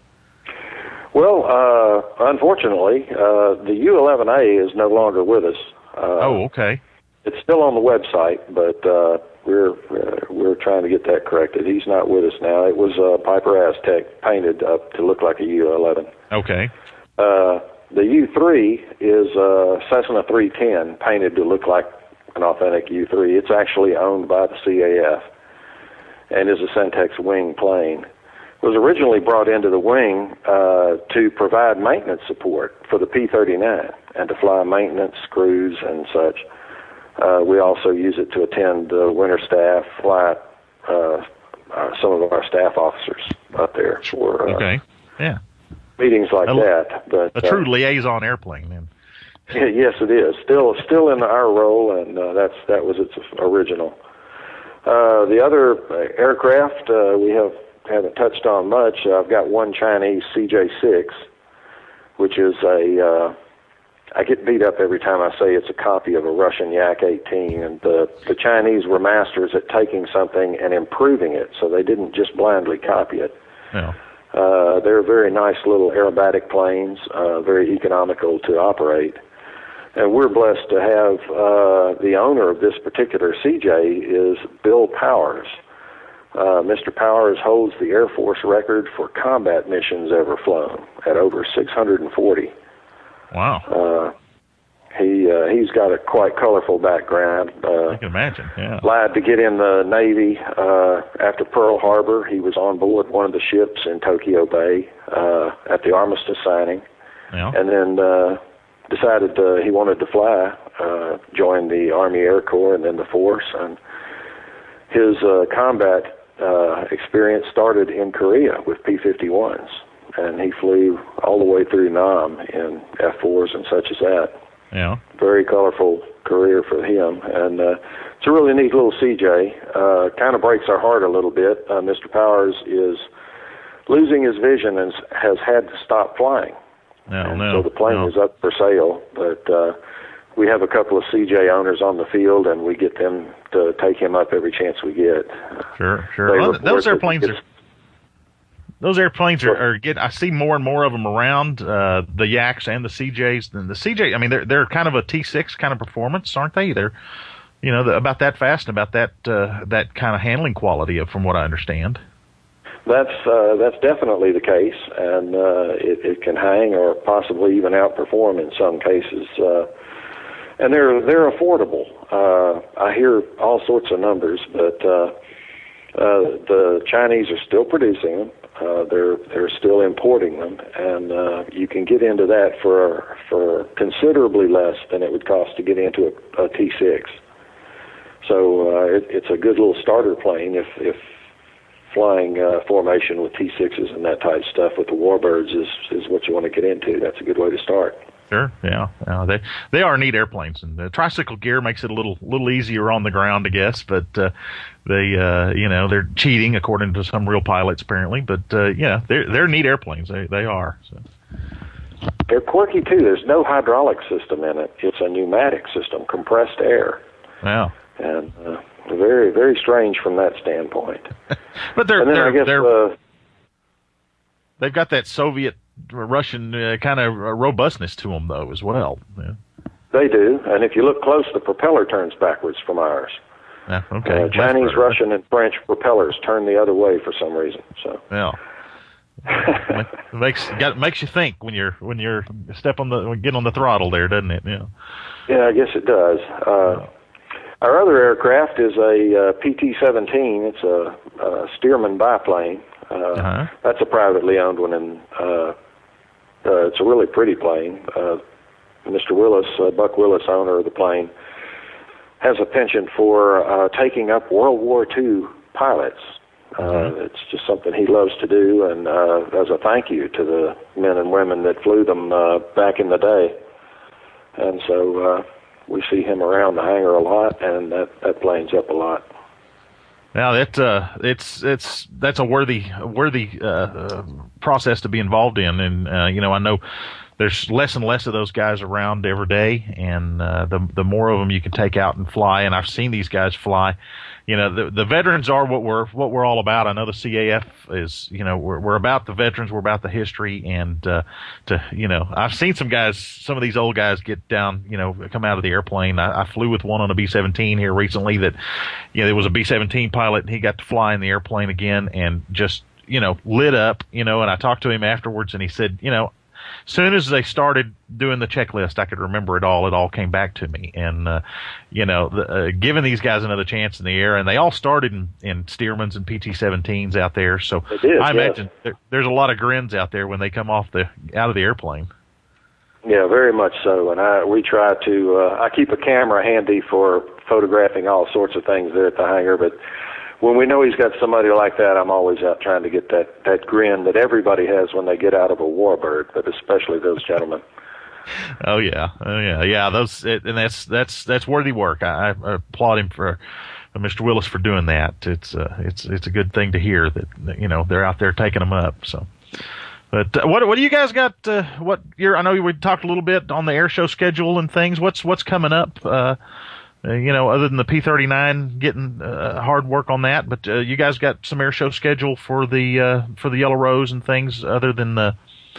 Well, uh, unfortunately, uh, the U eleven A is no longer with us. Uh, oh, okay. It's still on the website, but uh, we're uh, we're trying to get that corrected. He's not with us now. It was uh, Piper Aztec painted up to look like a U eleven. Okay. Uh, the U three is uh, Cessna three ten painted to look like an authentic U three. It's actually owned by the C A F and is a Centex wing plane. It was originally brought into the wing uh, to provide maintenance support for the P thirty-nine and to fly maintenance crews and such. Uh, we also use it to attend uh, winter staff, fly uh, uh, some of our staff officers up there for uh, okay. yeah. meetings like a, that. But a true uh, liaison airplane, then. Yes, it is. Still, still in our role, and uh, that's that was its original. Uh, the other aircraft uh, we have. haven't touched on much. Uh, I've got one Chinese C J six, which is a, uh, I get beat up every time I say it's a copy of a Russian Yak eighteen, and the, the Chinese were masters at taking something and improving it, so they didn't just blindly copy it. Yeah. Uh, they're very nice little aerobatic planes, uh, very economical to operate. And we're blessed to have uh, the owner of this particular C J is Bill Powers. Uh, Mister Powers holds the Air Force record for combat missions ever flown at over six hundred forty. Wow. Uh, he uh, he's got a quite colorful background. Uh, I can imagine. Yeah. Glad to get in the Navy uh, after Pearl Harbor. He was on board one of the ships in Tokyo Bay uh, at the armistice signing, Yeah. and then uh, decided uh, he wanted to fly. Uh, joined the Army Air Corps and then the Force, and his uh, combat Uh, experience started in Korea with P fifty-ones, and he flew all the way through Nam in F fours and such as that. Yeah. Very colorful career for him, and uh, it's a really neat little C J. Uh, kind of breaks our heart a little bit. Uh, Mister Powers is losing his vision and has had to stop flying. No, and no, so the plane no. is up for sale, but uh, we have a couple of C J owners on the field, and we get them to take him up every chance we get. Sure, sure. Well, those airplanes are those airplanes are, are getting. I see more and more of them around, uh, the Yaks and the C Js. And the C J, I mean, they're they're kind of a T six kind of performance, aren't they? They're, you know, the, about that fast and about that uh, that kind of handling quality, of, from what I understand. That's uh, that's definitely the case, and uh, it, it can hang or possibly even outperform in some cases. Uh, And they're they're affordable. Uh, I hear all sorts of numbers, but uh, uh, the Chinese are still producing them. Uh, they're they're still importing them, and uh, you can get into that for for considerably less than it would cost to get into a, a T six. So uh, it, it's a good little starter plane if if flying uh, formation with T sixes and that type of stuff with the Warbirds is is what you want to get into. That's a good way to start. Sure, yeah, yeah. They they are neat airplanes, and the tricycle gear makes it a little little easier on the ground, I guess. But uh, they, uh, you know, they're cheating according to some real pilots apparently. But uh, yeah, they're they're neat airplanes. They they are. So. They're quirky too. There's no hydraulic system in it. It's a pneumatic system, compressed air. Wow. And uh, very very strange from that standpoint. But they're and then they're, I guess, they're uh, they've got that Soviet Russian uh, kind of robustness to them, though, as well. Yeah. They do, and if you look close, the propeller turns backwards from ours. Yeah, okay. Uh, Chinese, Russian, and French propellers turn the other way for some reason. So yeah, it makes got makes you think when you're when you're step on the get on the throttle there, doesn't it? Yeah. Yeah, I guess it does. Uh, our other aircraft is a uh, P T seventeen. It's a, a Stearman biplane. Uh, uh-huh. That's a privately owned one, and uh, uh, it's a really pretty plane. Uh, Mister Willis, uh, Buck Willis, owner of the plane, has a penchant for uh, taking up World War Two pilots. Uh, mm-hmm. It's just something he loves to do, and uh, as a thank you to the men and women that flew them uh, back in the day. and so uh, we see him around the hangar a lot, and that, that plane's up a lot. Now that uh, it's it's that's a worthy worthy uh, uh, process to be involved in, and uh, you know I know there's less and less of those guys around every day, and uh, the the more of them you can take out and fly, and I've seen these guys fly. You know, the the veterans are what we're what we're all about. I know the C A F is, you know, we're we're about the veterans, we're about the history, and uh, to you know, I've seen some guys, some of these old guys get down, you know, come out of the airplane. I, I flew with one on a B seventeen here recently that, you know, there was a B seventeen pilot, and he got to fly in the airplane again, and just, you know, lit up, you know. And I talked to him afterwards, and he said, you know, as soon as they started doing the checklist, I could remember it all. It all came back to me. And, uh, you know, the, uh, giving these guys another chance in the air, and they all started in, in Stearmans and P T seventeens out there. So did, I yes. imagine there, there's a lot of grins out there when they come off the out of the airplane. Yeah, very much so. And I we try to, uh, I keep a camera handy for photographing all sorts of things there at the hangar, but when we know he's got somebody like that, I'm always out trying to get that, that grin that everybody has when they get out of a warbird, but especially those gentlemen. Oh yeah, oh yeah, yeah. Those it, and that's that's that's worthy work. I, I applaud him for uh, Mister Willis for doing that. It's uh, it's it's a good thing to hear that, that you know they're out there taking them up. So, but uh, what what do you guys got? Uh, what year? I know we talked a little bit on the air show schedule and things. What's what's coming up? Uh, Uh, you know, other than the P thirty-nine getting uh, hard work on that, but uh, you guys got some air show schedule for the uh, for the Yellow Rose and things other than the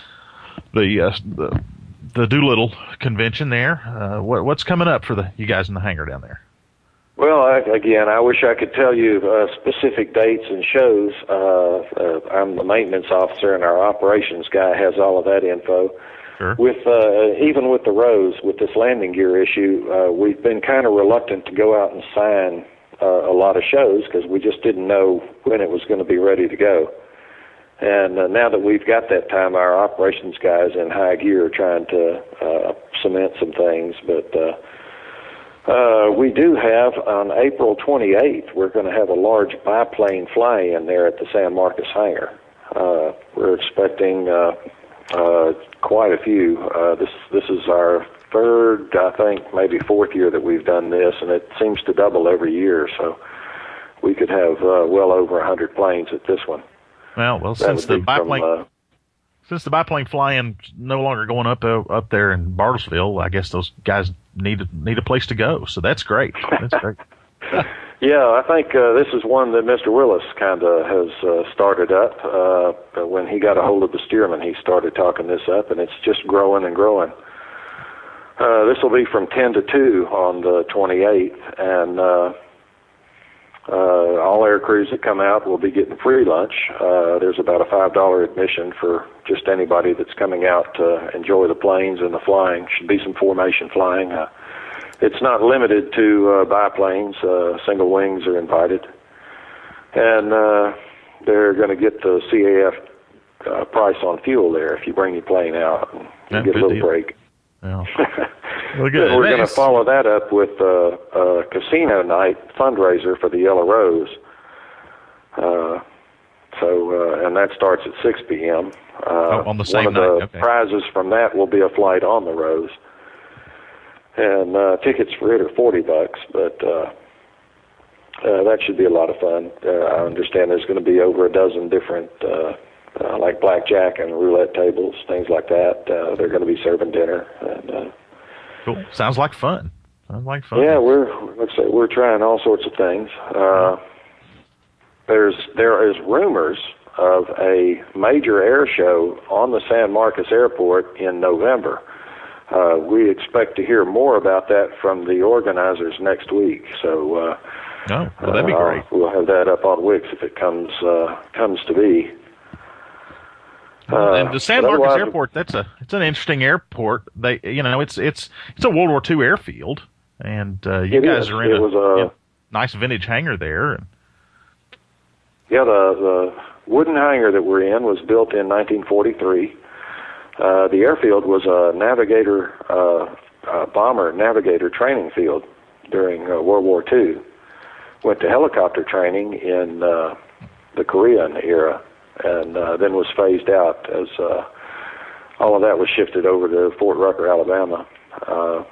the uh, the, the Doolittle convention there. Uh, what, what's coming up for the you guys in the hangar down there? Well, I, again, I wish I could tell you uh, specific dates and shows. Uh, uh, I'm the maintenance officer, and our operations guy has all of that info. Sure. With uh, even with the Rose, with this landing gear issue, uh, we've been kind of reluctant to go out and sign uh, a lot of shows because we just didn't know when it was going to be ready to go. And uh, now that we've got that time, our operations guys in high gear are trying to uh, cement some things. But uh, uh, we do have on April twenty-eighth, we're going to have a large biplane fly-in there at the San Marcos hangar. Uh, we're expecting Uh, Uh, quite a few. Uh, this this is our third, I think, maybe fourth year that we've done this, and it seems to double every year. So we could have uh, well over a hundred planes at this one. Well, well, That since the would be from, biplane uh, since the biplane flying no longer going up uh, up there in Bartlesville, I guess those guys need need a place to go. So that's great. That's great. Yeah, I think uh, this is one that Mister Willis kind of has uh, started up. Uh, when he got a hold of the Stearman, he started talking this up, and it's just growing and growing. Uh, this will be from ten to two on the twenty-eighth, and uh, uh, all air crews that come out will be getting free lunch. Uh, there's about a five dollar admission for just anybody that's coming out to enjoy the planes and the flying. Should be some formation flying. Uh, It's not limited to uh, biplanes. Uh, single wings are invited. And uh, they're going to get the C A F uh, price on fuel there if you bring your plane out and Yeah, get a little deal. break. Yeah. Well, good. We're going to Nice. follow that up with uh, a casino night fundraiser for the Yellow Rose. Uh, so, uh, and that starts at six p.m. Uh, Oh, on the same one of the night, okay. prizes from that will be a flight on the Rose. And uh, tickets for it are forty bucks, but uh, uh, that should be a lot of fun. Uh, I understand there's going to be over a dozen different, uh, uh, like blackjack and roulette tables, things like that. Uh, they're going to be serving dinner. And, uh, Cool. Sounds like fun. Sounds like fun. yeah, we're let's say we're trying all sorts of things. Uh, there's there is rumors of a major air show on the San Marcos Airport in November. Uh, we expect to hear more about that from the organizers next week. So, uh, Oh, well, that'd be uh, great. We'll have that up on Wix if it comes uh, comes to be. Uh, and the San but Marcos otherwise- Airport, that's a it's an interesting airport. They, you know, it's it's it's a World War Two airfield, and uh, you It guys is. are in It a, was a- you know, nice vintage hangar there. And, Yeah, the, the wooden hangar that we're in was built in nineteen forty-three. Uh, the airfield was a navigator, uh, uh, bomber navigator training field during uh, World War Two. Went to helicopter training in uh, the Korean era, and uh, then was phased out as uh, all of that was shifted over to Fort Rucker, Alabama. Uh,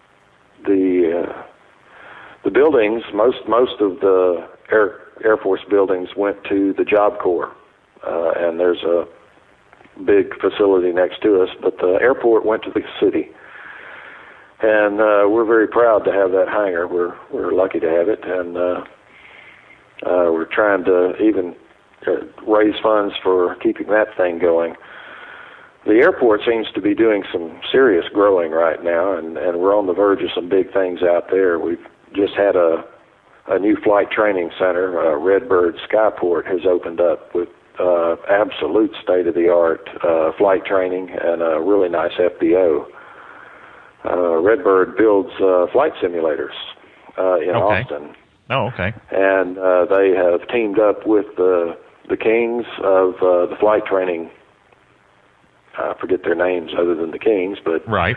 the uh, the buildings, most most of the Air Air Force buildings went to the Job Corps, uh, and there's a big facility next to us, but the airport went to the city. And uh, we're very proud to have that hangar. We're we're lucky to have it, and uh, uh, we're trying to even uh, raise funds for keeping that thing going. The airport seems to be doing some serious growing right now, and, and we're on the verge of some big things out there. We've just had a a new flight training center. Uh, Redbird Skyport has opened up with uh, absolute state-of-the-art uh, flight training and a really nice F B O. Uh, Redbird builds uh, flight simulators uh, in okay. Austin. Oh, okay. And uh, they have teamed up with the the kings of uh, the flight training. I forget their names other than the kings, but right.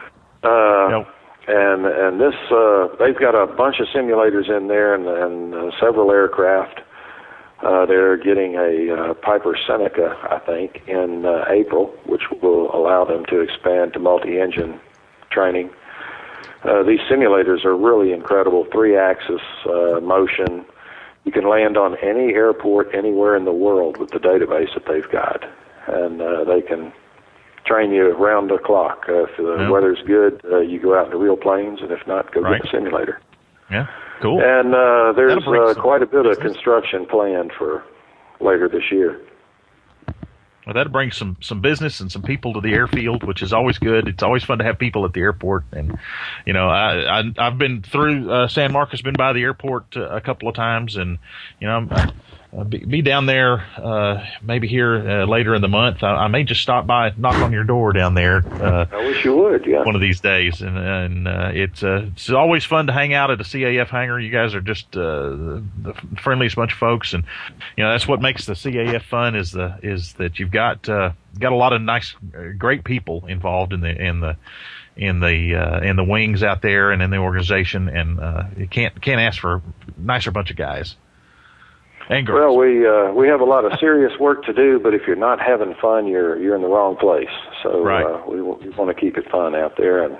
Uh, nope. And and this uh, they've got a bunch of simulators in there, and, and uh, several aircraft. Uh, they're getting a uh, Piper Seneca, I think, in uh, April, which will allow them to expand to multi-engine training. Uh, these simulators are really incredible, three-axis uh, motion. You can land on any airport anywhere in the world with the database that they've got, and uh, they can train you around the clock. Uh, if the yeah. weather's good, uh, you go out in the real planes, and if not, go right. get the simulator. Yeah, cool. And uh, there's uh, some quite a bit of business. construction planned for later this year. Well, that'll bring some, some business and some people to the airfield, which is always good. It's always fun to have people at the airport. And, you know, I, I, I've been through uh, San Marcos, been by the airport uh, a couple of times, and, you know, I, I'll be, be down there uh, maybe here uh, later in the month. I, I may just stop by, knock on your door down there. Uh, I wish you would, yeah. One of these days. And, and uh, it's, uh, it's always fun to hang out at a C A F hangar. You guys are just uh, the friendliest bunch of folks. And, you know, that's what makes the C A F fun is the is that you've got uh, got a lot of nice, uh, great people involved in the in the in the uh, in the wings out there and in the organization. And uh, you can't can't ask for a nicer bunch of guys. And girls. Well, we uh, we have a lot of serious work to do, but if you're not having fun, you're you're in the wrong place. So right. uh, we, we want to keep it fun out there, and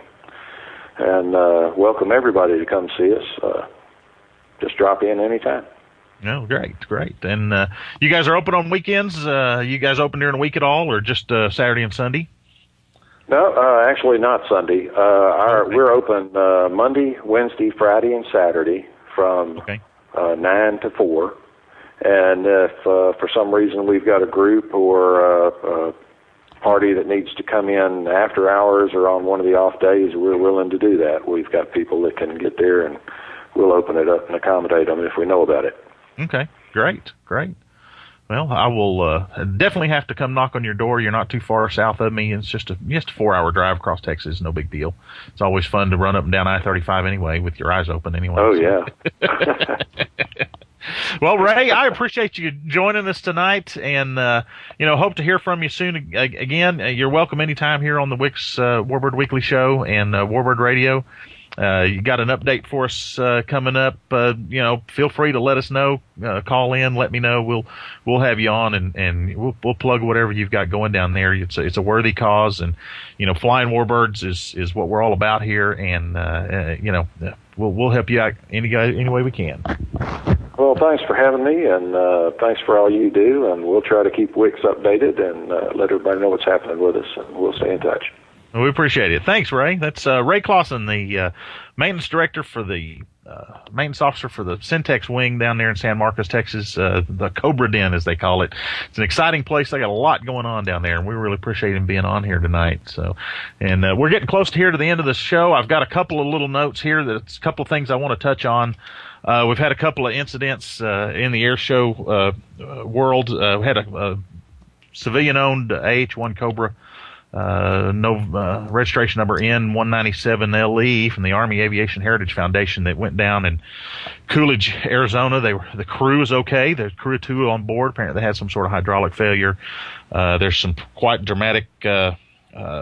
and uh, welcome everybody to come see us. Uh, just drop in anytime. No, great, great. And uh, you guys are open on weekends? Uh, you guys open during the week at all, or just uh, Saturday and Sunday? No, uh, actually not Sunday. Uh, our okay. We're open uh, Monday, Wednesday, Friday, and Saturday from okay. uh, nine to four. And if uh, for some reason we've got a group or a, a party that needs to come in after hours or on one of the off days, we're willing to do that. We've got people that can get there, and we'll open it up and accommodate them if we know about it. Okay, great, great. Well, I will uh, definitely have to come knock on your door. You're not too far south of me. It's just a just a four-hour drive across Texas. No big deal. It's always fun to run up and down I thirty-five anyway with your eyes open anyway. Oh, so. yeah. Well, Ray, I appreciate you joining us tonight, and uh, you know, hope to hear from you soon. Again, you're welcome anytime here on the Wix uh, Warbird Weekly Show and uh, Warbird Radio. Uh, you got an update for us uh, coming up? Uh, you know, feel free to let us know. Uh, call in, let me know. We'll we'll have you on, and, and we'll we'll plug whatever you've got going down there. It's a, it's a worthy cause, and you know, flying warbirds is, is what we're all about here, and uh, uh, you know, we'll we'll help you out any any way we can. Well, thanks for having me, and uh, thanks for all you do, and we'll try to keep Wix updated and uh, let everybody know what's happening with us, and we'll stay in touch. We appreciate it. Thanks, Ray. That's uh, Ray Clausen, the uh, maintenance director for the uh, maintenance officer for the Syntex wing down there in San Marcos, Texas, uh, the Cobra Den, as they call it. It's an exciting place. They got a lot going on down there, and we really appreciate him being on here tonight. So, and uh, we're getting close to here to the end of the show. I've got a couple of little notes here. That's a couple of things I want to touch on. Uh, we've had a couple of incidents uh, in the air show uh, uh, world. Uh, we had a, a civilian-owned A H one Cobra. Uh, no, uh, registration number N one ninety-seven L E from the Army Aviation Heritage Foundation that went down in Coolidge, Arizona. They were, the crew is okay. The crew of two on board. Apparently they had some sort of hydraulic failure. Uh, there's some quite dramatic, uh, uh,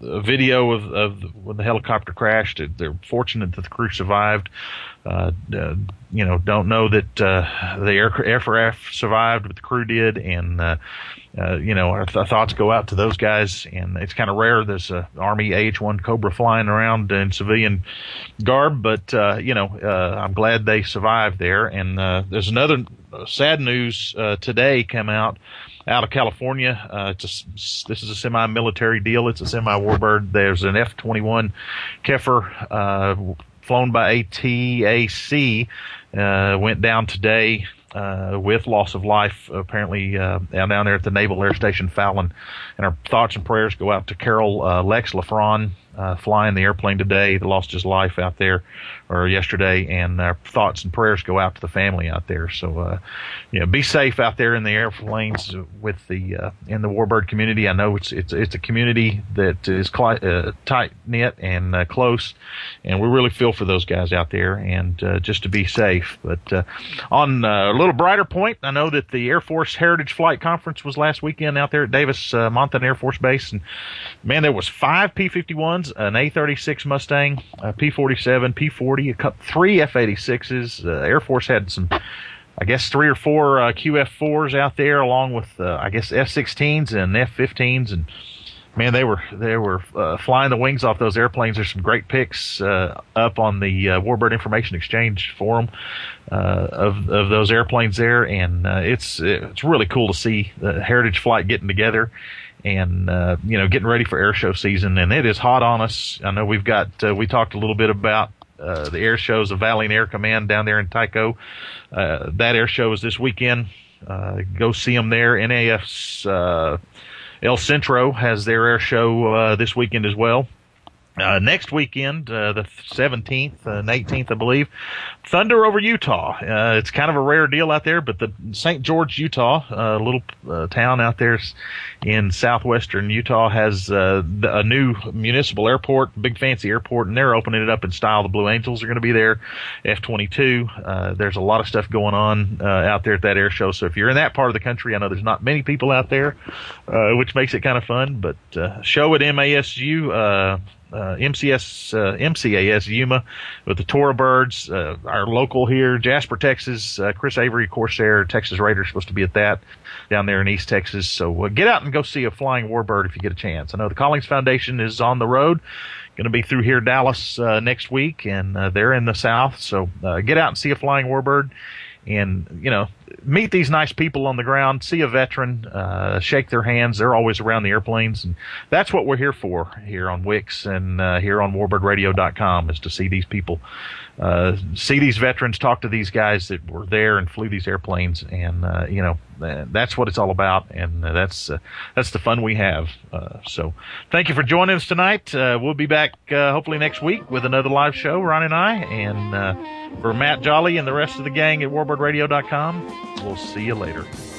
a video of, of when the helicopter crashed. They're fortunate that the crew survived. Uh, uh, you know, don't know that uh, the air, aircraft survived, but the crew did, and uh, uh, you know, our, th- our thoughts go out to those guys. And it's kind of rare there's a Army A H one Cobra flying around in civilian garb, but uh, you know, uh, I'm glad they survived there. And uh, there's another sad news uh, today come out. Out of California, uh, it's a, this is a semi-military deal. It's a semi-warbird. There's an F twenty-one Keffer, uh, flown by A T A C, uh, went down today, uh, with loss of life, apparently, uh, down there at the Naval Air Station Fallon. And our thoughts and prayers go out to Carol, uh, Lex LaFron, uh, flying the airplane today, that lost his life out there, or yesterday, and our thoughts and prayers go out to the family out there. So, uh, you know, be safe out there in the airplanes with the, uh, in the warbird community. I know it's, it's, it's a community that is cli- uh, tight knit and, uh, close, and we really feel for those guys out there, and, uh, just to be safe. But, uh, on uh, a little brighter point, I know that the Air Force Heritage Flight Conference was last weekend out there at Davis, uh, Monthan Air Force Base, and man, there was five P fifty-ones, an A thirty-six Mustang, a P forty-seven, P forty, a couple, three F eighty-sixes. Uh, Air Force had some, I guess, three or four uh, Q F fours out there, along with, uh, I guess, F sixteens and F fifteens, and man, they were they were uh, flying the wings off those airplanes. There's some great pics uh, up on the uh, Warbird Information Exchange forum uh, of of those airplanes there, and uh, it's it's really cool to see the Heritage Flight getting together. And, uh, you know, getting ready for air show season. And it is hot on us. I know we've got, uh, we talked a little bit about, uh, the air shows of Valiant Air Command down there in Tycho. Uh, that air show is this weekend. Uh, go see them there. N A F's, uh, El Centro has their air show, uh, this weekend as well. Uh, next weekend, uh, the seventeenth and eighteenth, I believe, Thunder over Utah. Uh, it's kind of a rare deal out there, but the Saint George, Utah, a uh, little uh, town out there in southwestern Utah, has uh, a new municipal airport, big fancy airport, and they're opening it up in style. The Blue Angels are going to be there, F twenty-two. Uh, there's a lot of stuff going on uh, out there at that air show. So if you're in that part of the country, I know there's not many people out there, uh, which makes it kind of fun. But uh, show at M A S U. Uh, Uh, M C S, uh, M C A S Yuma with the Tora Birds, uh, our local here, Jasper, Texas, uh, Chris Avery, Corsair, Texas Raiders supposed to be at that down there in East Texas. So uh, get out and go see a flying warbird if you get a chance. I know the Collings Foundation is on the road, going to be through here Dallas uh, next week, and uh, they're in the South. So uh, get out and see a flying warbird. And, you know, meet these nice people on the ground, see a veteran, uh, shake their hands. They're always around the airplanes. And that's what we're here for here on Wix and uh, here on warbird radio dot com, is to see these people, uh, see these veterans, talk to these guys that were there and flew these airplanes. And, uh, you know, that's what it's all about. And uh, that's uh, that's the fun we have. Uh, so thank you for joining us tonight. Uh, we'll be back uh, hopefully next week with another live show, Ron and I. And uh, for Matt Jolly and the rest of the gang at warbird radio dot com, we'll see you later.